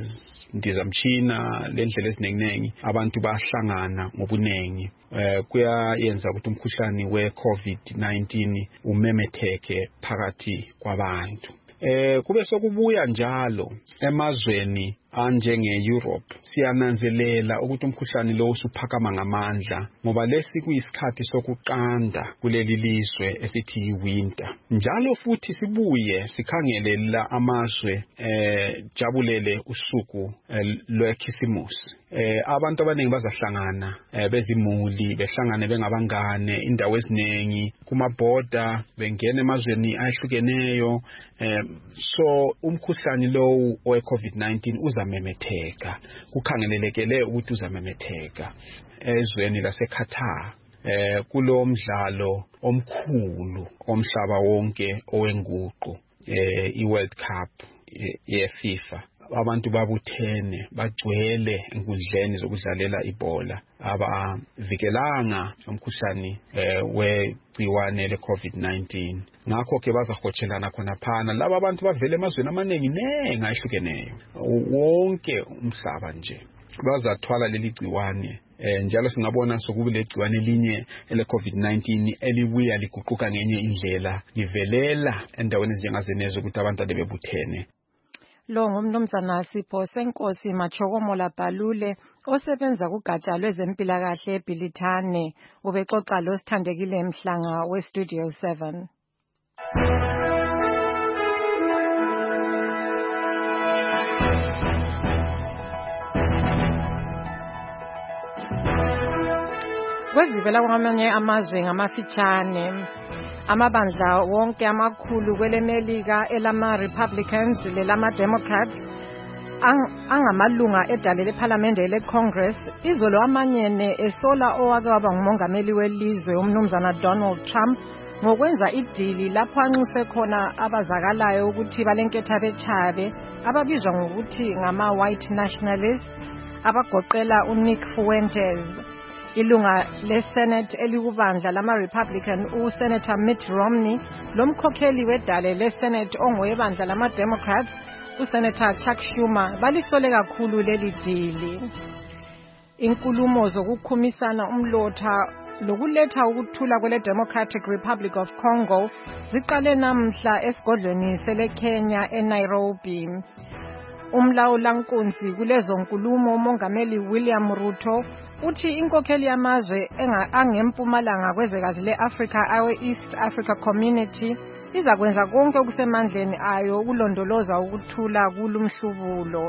ngezindizamtshina, lendlela ezinenginengi, abantu bahlangana ngobuningi. Eh kuyayenza ukuthi umkhuhlane we-COVID nineteen umemetheke phakathi kwabantu. Eh kube sokubuya njalo emazweni anjenge Europe siyananzelela ukuthi umkhuhlane lo usuphakama ngamandla ngoba lesi kuyisikhathi sokuqanda kuleli lizwe esithi winter. Njalo futhi sibuye sikhangele la amazwe eh jabulele usuku eh, lwekhisimusi. Eh abantu abaningi bazahlangana eh, bezimuli behlangane bengabangane indawo eziningi kuma border bengene emazweni ahlukeneyo. eh, so umkhuhlane lo we COVID nineteen uzamemetheka, kukhangelelekele ukuthi uzamemetheka ezweni laseQatar. Eh kulo mdlalo omkhulu omhlaba wonke owenguqu eh iWorld Cup yeFIFA. Abantu babuthene bagcwele enkundleni zokudlalela ibhola abavikelanga umkhuhlane eh, wegciwane le-COVID nineteen. Ngakho ke bazahotshelana khona phana laba abantu bavele emazweni amaningi nenga ehlukeneyo wonke umhlaba nje bazathwala leli gciwane. Eh njalo singabona sokuba legciwane elinye ele-COVID nineteen elibuya liguquka ngenye indlela livelela endaweni ezinjengazenezo ukuthi abantu ade bebuthene. Lo ngumnumzana Sipho Senkosi Machokomola Bhalule osebenza kugatsha lwezempilakahle eBhilitane ubexoxa lo Sithandekile Mhlanga we-Studio seven. Kwezivela kwamanye amazwe ngamafitshane amabandla wonke amakhulu kwelemelika elama-Republicans lelama-Democrats angamalunga edale lePhalamende leCongress izolo amanyene esola owake waba ngumongameli welizwe umnumzana Donald Trump ngokwenza idili lapho anxuse khona abazakalayo ukuthi balenketha bechabe ababizwa ngokuthi ngama-white nationalists abagoqela uNick Fuentes. Ilunga leSenate elikubandla lama-Republican uSenator Mitt Romney lomkhokheli wedale leSenate ongowebandla lama-Democrats uSenator Chuck Schumer balisole kakhulu leli dili. Inkulumo zokukhumisana umlotha lokuletha ukuthula kwele Democratic Republic of Congo ziqale namhla esigodlweni seleKenya eNairobi. Umlawulankunzi kulezo nkulumo umongameli William Ruto uthi inkokheli yamazwe angempumalanga kwezwekazi le-Africa awe-East Africa Community izakwenza konke okusemandleni ayo ukulondoloza ukuthula kulumhlubulo.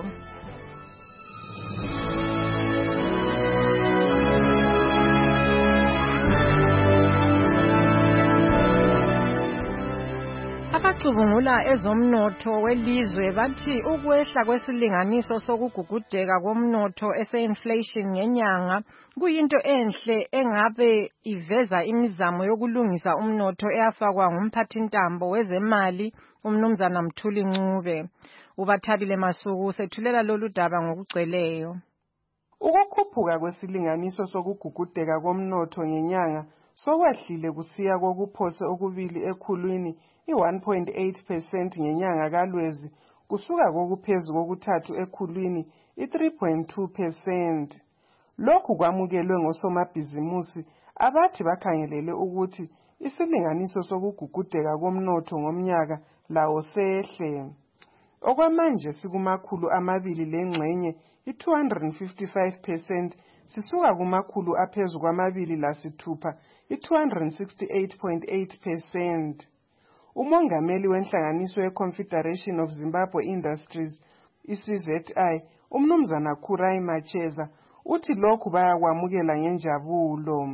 abacubungula ezomnotho welizwe bathi ukwehla kwesilinganiso sokugugudeka komnotho ese-inflation ngenyanga kuyinto enhle engabe iveza imizamo yokulungisa umnotho eyafakwa ngumphathintambo wezemali umnumzana Mthuli Ncube. Ubathabile Masuku sethulela lolu daba ngokugcweleyo. Ukukhuphuka kwesilinganiso sokugugudeka komnotho ngenyanga sokwehlile kusiya kokuphose okubili ekhulwini i one point eight percent ngenyanga kaLwezi kusuka kokuphezu kokuthathu ekhulwini i three point two percent. Lokhu kwamukelwe ngosomabhizimusi abathi bakhangelele ukuthi isilinganiso sokugugudeka komnotho ngomnyaka lawo sehle. Okwamanje sikumakhulu amabili lengxenye i two hundred fifty-five percent sisuka kumakhulu aphezu kwamabili lasithupha i two hundred sixty-eight point eight percent. Umongameli wenhlanganiso ye-Confederation of Zimbabwe Industries, I C Z I, umnumzana Kurai Macheza, uthi lokhu bayakwamukela ngenjabulo.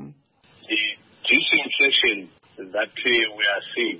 The disinflation that we are seeing,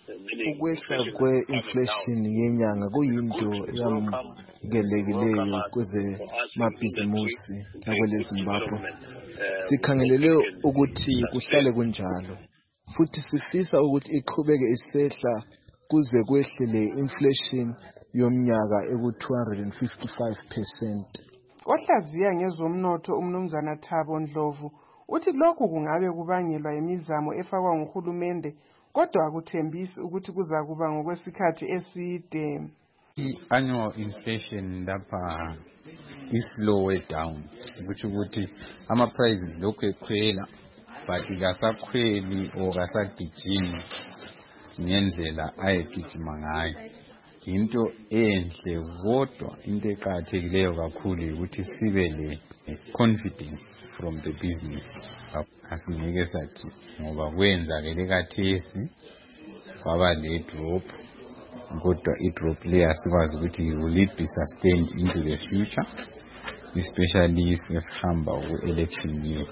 ukwehla kwe-inflation yenyanga kuyinto eyamukelekileyo kwezemabhizimusi akwele Zimbabwe. Sikhangelele ukuthi kuhlale kunjalo, futhi sifisa ukuthi iqhubeke isehla kuze kwehlele inflation yomnyaka eku two hundred fifty-five percent. Ohlaziya ngezomnotho umnumzana Thabo Ndlovu uthi lokhu kungabe kubangelwa imizamo efakwa nguhulumende kodwa akuthembisi ukuthi kuzakuba ngokwesikhathi eside. I-annual inflation lapha is lower down, which ukuthi ama prices lokhu ekhwela but kasakhweli or kasagijimi ngendlela ayegijima ngayo. Into enhle kodwa into eqhakathekileyo kakhulu ukuthi sibe le confidence from the business. Asingeke sathi ngoba kwenzakele kathesi kwaba le drop kodwa i drop le asikwazi ukuthi will it be sustained into the future, especially sesihamba ku election year.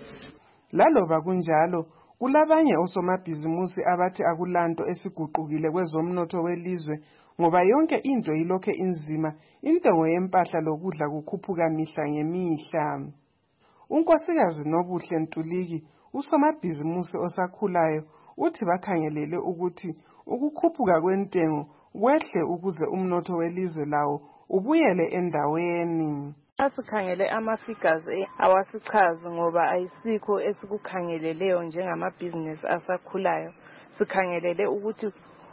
Laloba kunjalo kulabanye osomabhizimusi abathi akulanto esiguqukile kwezomnotho welizwe ngoba yonke into ilokhe inzima, intengo yempahla lokudla kukhuphuka mihla ngemihla. Unkosikazi Nobuhle Ntuliki, usomabhizimusi osakhulayo, uthi bakhangelele ukuthi ukukhuphuka kwentengo kwehle ukuze umnotho welizwe lawo ubuyele endaweni. Asikhangele ama-figures awasichazi ngoba ayisikho esikukhangeleleyo njengamabhizinesi asakhulayo. Sikhangelele ukuthi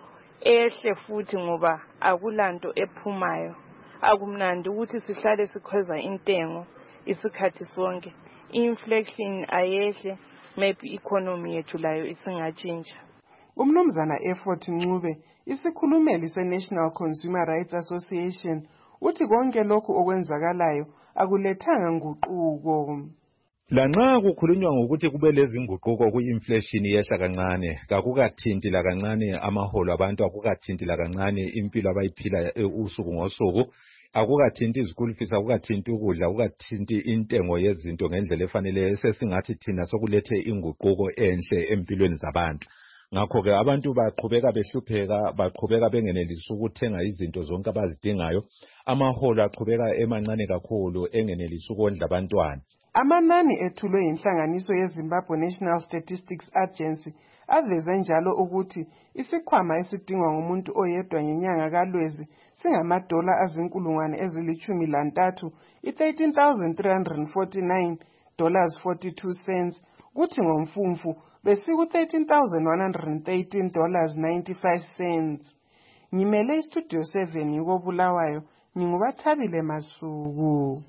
ehle futhi ngoba akulanto ephumayo. Akumnandi ukuthi sihlale sikhweza intengo isikhathi sonke. Inflation ayehle, maybe economy yethu layo isingatshintsha. Umnumzana Effort Ncube, isikhulumeli se-National Consumer Rights Association, uthi konke lokhu okwenzakalayo akulethanga nguquko. Lanxa kukhulunywa ngokuthi kube lezi nguquko ku-inflation yehla kancane, kakukathinti la kancane amaholo abantu, akukathinti la kancane impilo abayiphila usuku ngosuku, akukathinti izikulu fees, akukathinti ukudla, akukathinti intengo yezinto ngendlela efanele. Sesingathi thina sokulethe inguquko enhle empilweni zabantu. Ngakho ke abantu baqhubeka behlupheka, baqhubeka bengenelisi ukuthenga izinto zonke abazidingayo. Amaholo aqhubeka emancane kakhulu engenelisi ukondla abantwana. Amanani ethulwe yinhlanganiso yeZimbabwe National Statistics Agency aveze njalo ukuthi isikhwama esidingwa ngumuntu oyedwa ngenyanga kaLwezi singamadola azinkulungwane ezilithumi lantathu, i-thirteen thousand three hundred forty-nine dollars forty-two cents, kuthi ngomfumfu besiku thirteen thousand one hundred thirteen dollars ninety-five cents. Ngimele istudio seven yiko Bulawayo, ngingubathabile Masuku.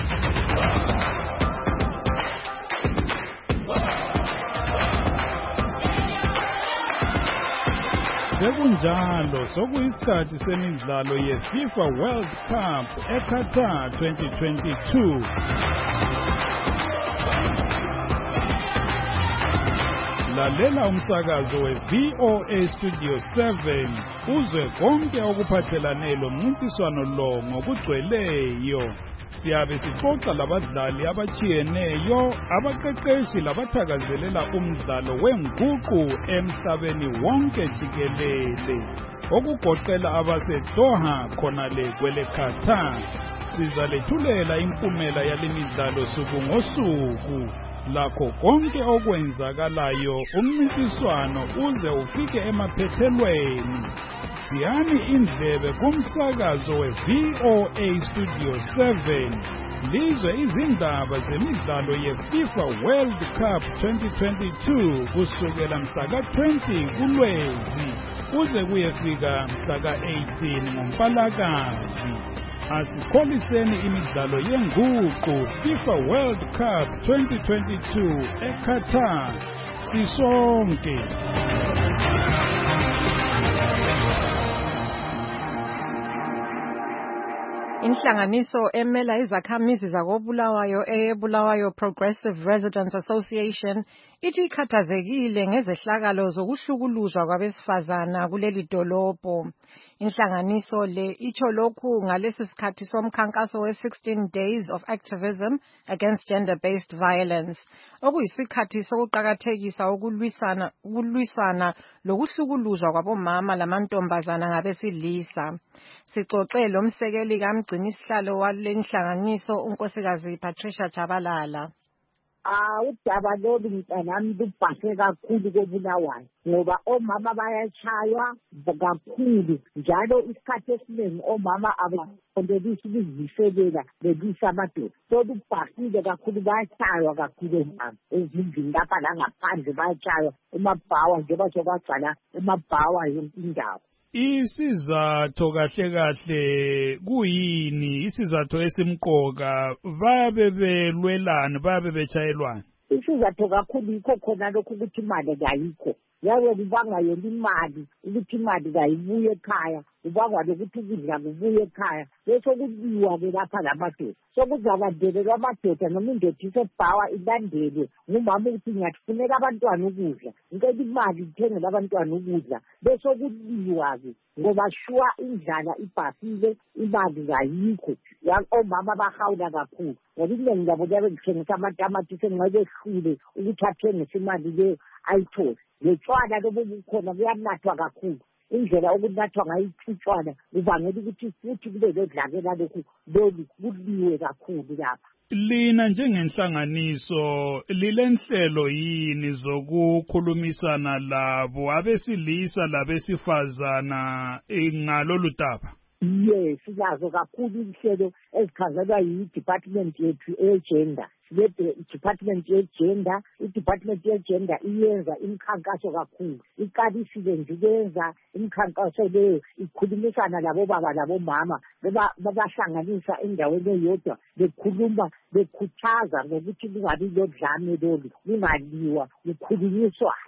Sekunjalo sokuyisikhathi semidlalo ye-FIFA World Cup eQatar twenty twenty-two. Lalela umsakazo we-V O A Studio seven uzwe konke okuphathelane lomncintiswano lo ngokugcweleyo. Siyabe sixoxa labadlali abachiyeneyo, abaqeqeshi labathakazelela umdlalo wenguqu emhlabeni wonke jikelele. okugoqela abaseDoha khona le kwele Qatar. Sizalethulela impumela yale midlalo suku ngosuku lakho konke okwenzakalayo umncintiswano uze ufike emaphethelweni. Siyani indlebe kumsakazo we-V O A Studio seven lizwe izindaba zemidlalo ye-FIFA World Cup twenty twenty-two kusukela mhla twenty kuLwezi kuze kuyefika mhla eighteen ngoMpalakazi. Asikholiseni imidlalo yenguqu FIFA World Cup twenty twenty-two eQatar sisonke. Inhlanganiso emela izakhamizi zakobulawayo eBulawayo Progressive Residents Association ithi ikhathazekile ngezehlakalo zokuhlukuluzwa kwabesifazana kuleli dolobho. Inhlanganiso le itsho lokhu ngalesi sikhathi somkhankaso we sixteen days of activism against gender-based violence, okuyisikhathi sokuqakathekisa ukulwisana ukulwisana lokuhlukuluzwa kwabomama lamantombazana ngabesilisa. Sixoxe lo msekeli kamgcinisihlalo wale nhlanganiso unkosikazi Patricia Chabalala. Ah, udaba lolu mntanami lubhase kakhulu koBulawayo ngoba omama bayachaywa kakhulu njalo isikhathi esiningi omama abaqondelisi ukuziselela belisa amadoda. So lubhasile kakhulu, bayachaywa kakhulu omama ezindlini lapha langaphandle bayachaywa emabhawa njengoba sokwagcwala emabhawa yonke indawo. Isizathu kahle kahle kuyini? Isizathu esimqoka babe belwelana, babe bechayelwana. Isizathu kakhulu yikho khona lokho ukuthi imali ayikho. Yabe kubanga yona imali ukuthi imali kayibuye ekhaya, kubanga lokuthi ukudla kubuye ekhaya, bese kubiwa ke lapha lamadoda. Sokuzabandelelwa amadoda noma indoda isebhawa ilandelwe ngumama ukuthi ngiyafunela abantwana ukudla, ngicela imali ngithengele abantwana ukudla, bese kubiwa ke ngoba shuwa indlala ibhasile, imali kayikho. Omama bahawula kakhulu ngoba inengi labo liyabe lithengisa amatamatisi ngenxa behlule ukuthi athengise imali leyo ayithole. Lotshwala lobo bukhona buyanathwa kakhulu. Indlela okunathwa ngayo utshwala ubangela ukuthi futhi kube lodlakela lokhu lolu kuliwe kakhulu lapha. Lina njengenhlanganiso lilenhlelo yini zokukhulumisana labo abesilisa labesifazana ngalolu daba? Yes, silazo kakhulu inhlelo ezikhangelwa yi-department yethu e-gender. Lebe department ye-gender, i-department ye-gender iyenza imikhankaso kakhulu. Iqalisile nje ukwenza imikhankaso leyo ikhulumisana labo baba labo mama, babahlanganisa endaweni eyodwa bekhuluma bekhuthaza ngokuthi kungabi lodlame lolu, kungaliwa, kukhulunyiswana.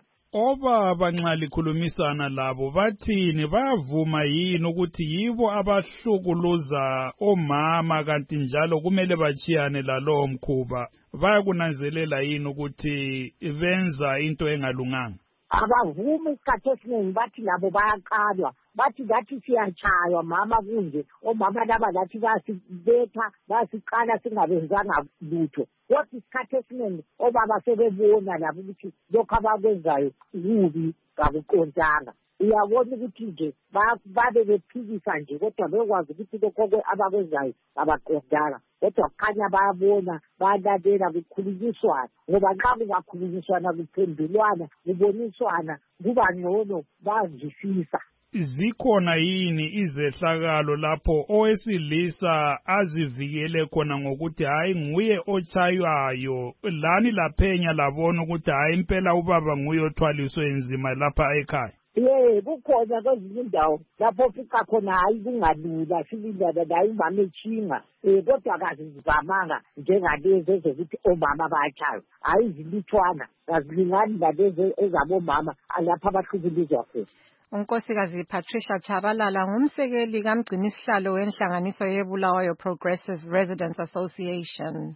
Obaba nxa likhulumisana labo bathini, bavuma yini ukuthi yibo abahlukuluza omama kanti njalo kumele bachiyane lalowo mkhuba? Bayakunanzelela yini ukuthi benza into engalunganga? Abavumi isikhathi esiningi bathi labo bayaqalwa, bathi lathi siyachaywa mama kunje, omama laba lathi basibetha basiqala singabenzanga lutho. Kodwa isikhathi esiningi obaba sebebona labo ukuthi lokho abakwenzayo kubi kakuqondanga. Uyabona ukuthi nje babe bephikisa nje kodwa bekwazi ukuthi lokho abakwenzayo abaqondanga. Kodwa kukhanya bayabona, bayalalela, kukhulunyiswana ngoba nxa kungakhulunyiswana kuphendulwana kuboniswana kuba ngcono bazwisisa. Zikhona yini izehlakalo lapho owesilisa azivikele khona ngokuthi hayi nguye ochaywayo, lani laphenya labona ukuthi hayi impela ubaba nguye othwaliswe enzima lapha ekhaya? Ye, kukhona kwezinye indawo lapho fika khona hayi kungalula, silindana nayo umama echinga. Eh, kodwa kazivamanga njengalezi ezokuthi omama bayachaywa. Hayi zilithwana, kazilingani lalezi ezabomama lapha abahlukuluzwa khona. Unkosikazi Patricia Chabalala ngumsekeli kamgcinisihlalo wenhlanganiso yeBulawayo Progressive Residents Association.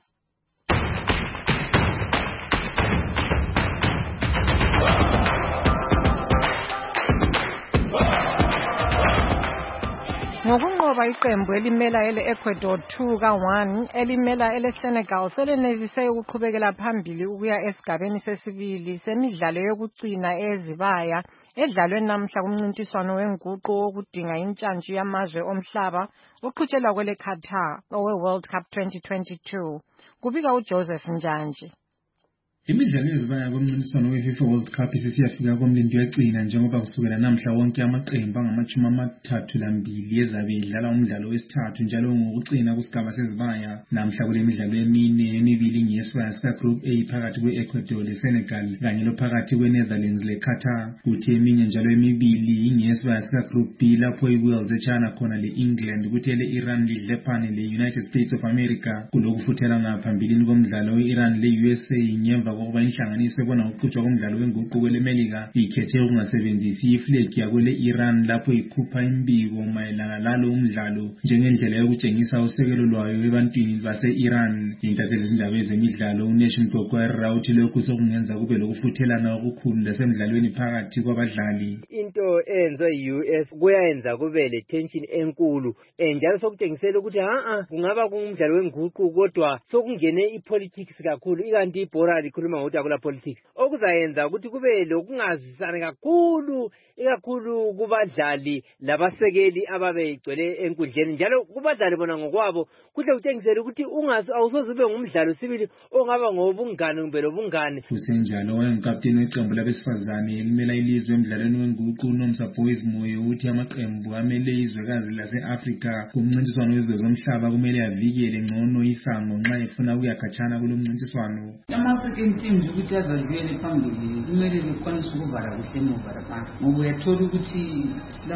Ngokunqoba October iqembu elimela ele Ecuador two ka one elimela ele Senegal selenelise ukuqhubekela phambili ukuya esigabeni sesibili semidlalo yokugcina ezibaya edlalwe namhla kumncintiswano wenguqu wokudinga intshantshi yamazwe omhlaba oqhutshelwa kwele Qatar owe World Cup twenty twenty-two. Kubika uJoseph Njanje. Imidlalo yezibaya komncintiswano we-FIFA World Cup isisiyafika komlindo wegcina njengoba kusukela namhla wonke amaqembu angamachumi amathathu lambili ezabe idlala umdlalo wesithathu njalo ngokucina kusigaba sezibaya. Namhla kule midlalo emine emibili ngeyesibaya sika-Group A phakathi kwe-Ecuador le-Senegal kanye lophakathi kwe-Netherlands le-Qatar, kuthi eminye njalo emibili ingeyesibaya sika-Group B lapho i-Wales etshana khona le-England, kuthi ele-Iran lidlephane le-United States of America. Kulokufuthela ngaphambilini komdlalo we-Iran le-U S A ngemva kokuba inhlanganiso ebona ukuqhutshwa komdlalo wenguqu kwele-Melika ikhethe ukungasebenzisi iflegi yakwele Iran lapho ikhupha imbiko mayelana lalo umdlalo njengendlela yokutshengisa usekelo lwayo ebantwini base-Iran. Intatheli zindaba ezemidlalo uNation Gogwera uthi lokhu sokungenza kube lokufuthelana okukhulu lasemidlalweni phakathi kwabadlali. Into enze i-U S kuyayenza kube le tension enkulu njalo sokutshengisela ukuthi ha kungaba kumdlalo wenguqu kodwa sokungene ipolitics kakhulu ikanti ibhora likhuluma ngokuthi akula politics okuzayenza ukuthi kube lokungazisana kakhulu ikakhulu kubadlali labasekeli ababegcwele enkundleni njalo kubadlali bona ngokwabo kuhle kutshengisela ukuthi ungazi awusoze ube ngumdlalo sibili ongaba ngobungane kumbe lobungane. Kusenjalo wayengikapteni weqembu labesifazane elimela ilizwe emdlalweni wenguqu uNomsa Boys Moyo uthi amaqembu amele izwekazi lase-Afrika kumncintiswano wezwe zomhlaba kumele avikele ngcono isango nxa efuna ukuyakhatshana kulo mncintiswano. Ama-African teams ukuthi azaziyele phambili kumele bekwanise ukuvala kuhle emuva lapha ngoba uyathola ukuthi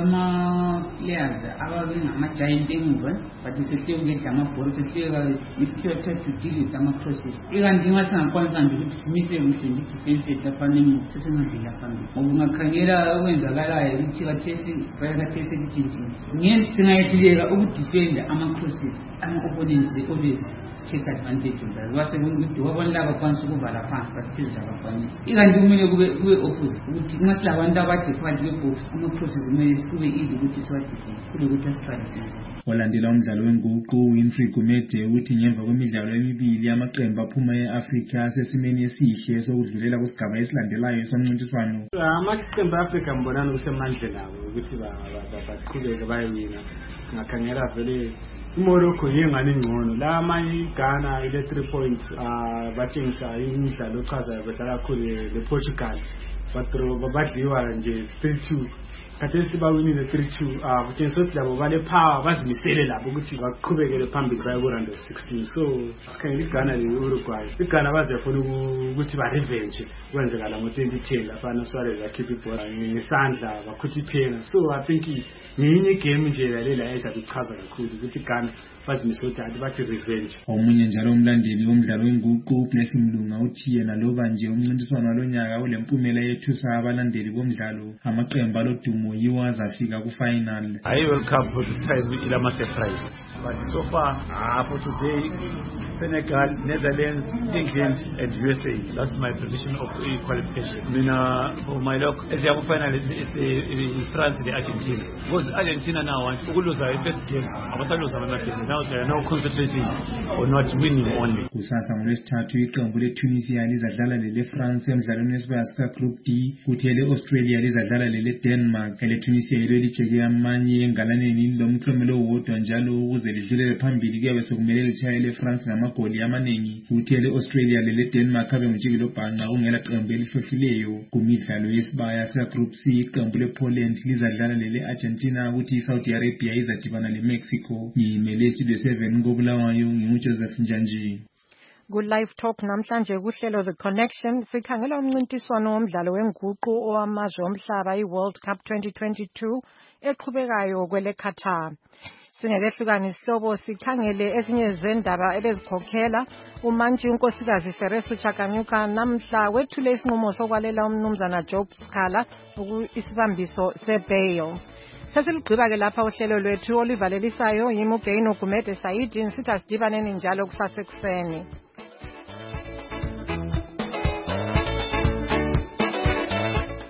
lama-players ababe ngama-giant emuva but sesiye ukudla amabholo sesiye isikhiwa to deal with ama-crosses ikanti nxa singakwanisa nje ukuthi simise kuhle nje idefense yethu lapha nemuva sesengadlela phambili ngoba ungakhangela okwenzakalayo ukuthi kathesi bayakathesi elitshintshile ngenti singayehluleka ukudefenda ama-crosses ama-opponents always take advantage of that. Wase ukuthi wabona laba kwanisa ukuvala phansi baphezulu abakwanisa. Ikanti kumele kube kube opposite ukuthi nxa silabantu abade phakathi kwebox ama-crosses kumele kube easy ukuthi siwadefende kule ukuthi asiqalisise. Olandela umdlalo wenguqu Winfrey Gumede uthi ngemva kwemidlalo emibili amaqembu aphuma e-Afrika asesimeni esihle sokudlulela kusigaba esilandelayo somncintiswano. Amaqembu e-Afrika mbonana kusemandleni abo ukuthi baqhubeke bayewina. Ngakhangela vele Morocco yengane ngcono la amanye Ghana ile three points ah batshengisa imidlalo ochaza bedlala kakhulu le Portugal batro babadliwa nje three two kathesi bawinile three two ah batshengisa ukuthi labo bale power bazimisele labo ukuthi baqhubekele phambili baye ku round of sixteen. So sikhangela iGhana le Uruguay iGhana bazefuna ukuthi ba revenge kwenzeka la ngo twenty ten lapha no Suarez akhipha ibhola ngesandla bakhutha iphela. So I think ngenye game nje lalela ezabichaza kakhulu ukuthi Ghana bazimisele ukuthi bathi revenge. Omunye njalo umlandeli womdlalo wenguqu Blessing Mlunga uthi yena loba nje umncintiswano walonyaka olempumela yethusa abalandeli bomdlalo amaqembu alodumo yiwo azafika ku final. I will come for this time with ilama surprise but so far ah for today Senegal, Netherlands, England and U S A. That's my prediction of a qualification. Mina for my luck as the final is, is, is France and Argentina. Because Argentina now wants to lose their first game. Abasaluza amagame. Now they are now concentrating on not winning only. Kusasa ngolwesithathu iqembu le-Tunisia lizadlala lele France emdlalweni wesibaya sika Group D, kuthi ele-Australia lizadlala lele Denmark. Ele-Tunisia yilo elijeke amanye engalaneni lomklomelo owodwa njalo ukuze lidlulele phambili kuyabe sokumele litshaye le-France ngamagoli amaningi. Kuthi ele-Australia lele Denmark abe ngujikelo bhanqa kungela qembu elihlohlileyo. Kumidlalo yesibaya sika Group C iqembu le-Poland lizadlala lele Argentina, kuthi i-Saudi Arabia izadibana le-Mexico. Ngimele Studio seven ngobulawayo nginguJoseph Njanji. Good Live Talk namhlanje kuhlelo The Connection sikhangela umncintiswano womdlalo wenguqu owamazwe omhlaba i-World Cup twenty twenty-two eqhubekayo kwele Qatar. Singekehlukani sihloko sikhangele ezinye zendaba ebezikhokhela umantshi unkosikazi Feresu Chakanyuka namhla wethule isinqumo sokwalela umnumzana Job Skhala isibambiso sebail. Sesilugqiba ke lapha uhlelo lwethu oluvalelisayo yimi uGaino Gumede Saidi nsithi asidibaneni njalo kusasa ekuseni.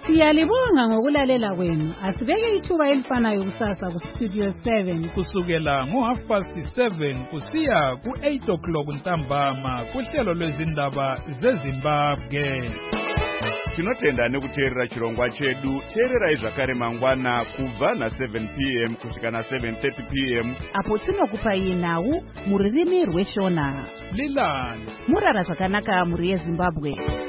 Siyalibonga ngokulalela kwenu. Asibeke ithuba elifanayo kusasa ku Studio seven kusukela ngo half past seven kusiya ku eight o'clock ntambama kuhlelo lwezindaba zeZimbabwe. Tinotenda nekuteerera chirongwa chedu. Teererai zvakare mangwana kubva na seven p m kusvika na seven thirty p m apo tinokupai nhau mururimi rweshona. Lilani murara zvakanaka muri yeZimbabwe.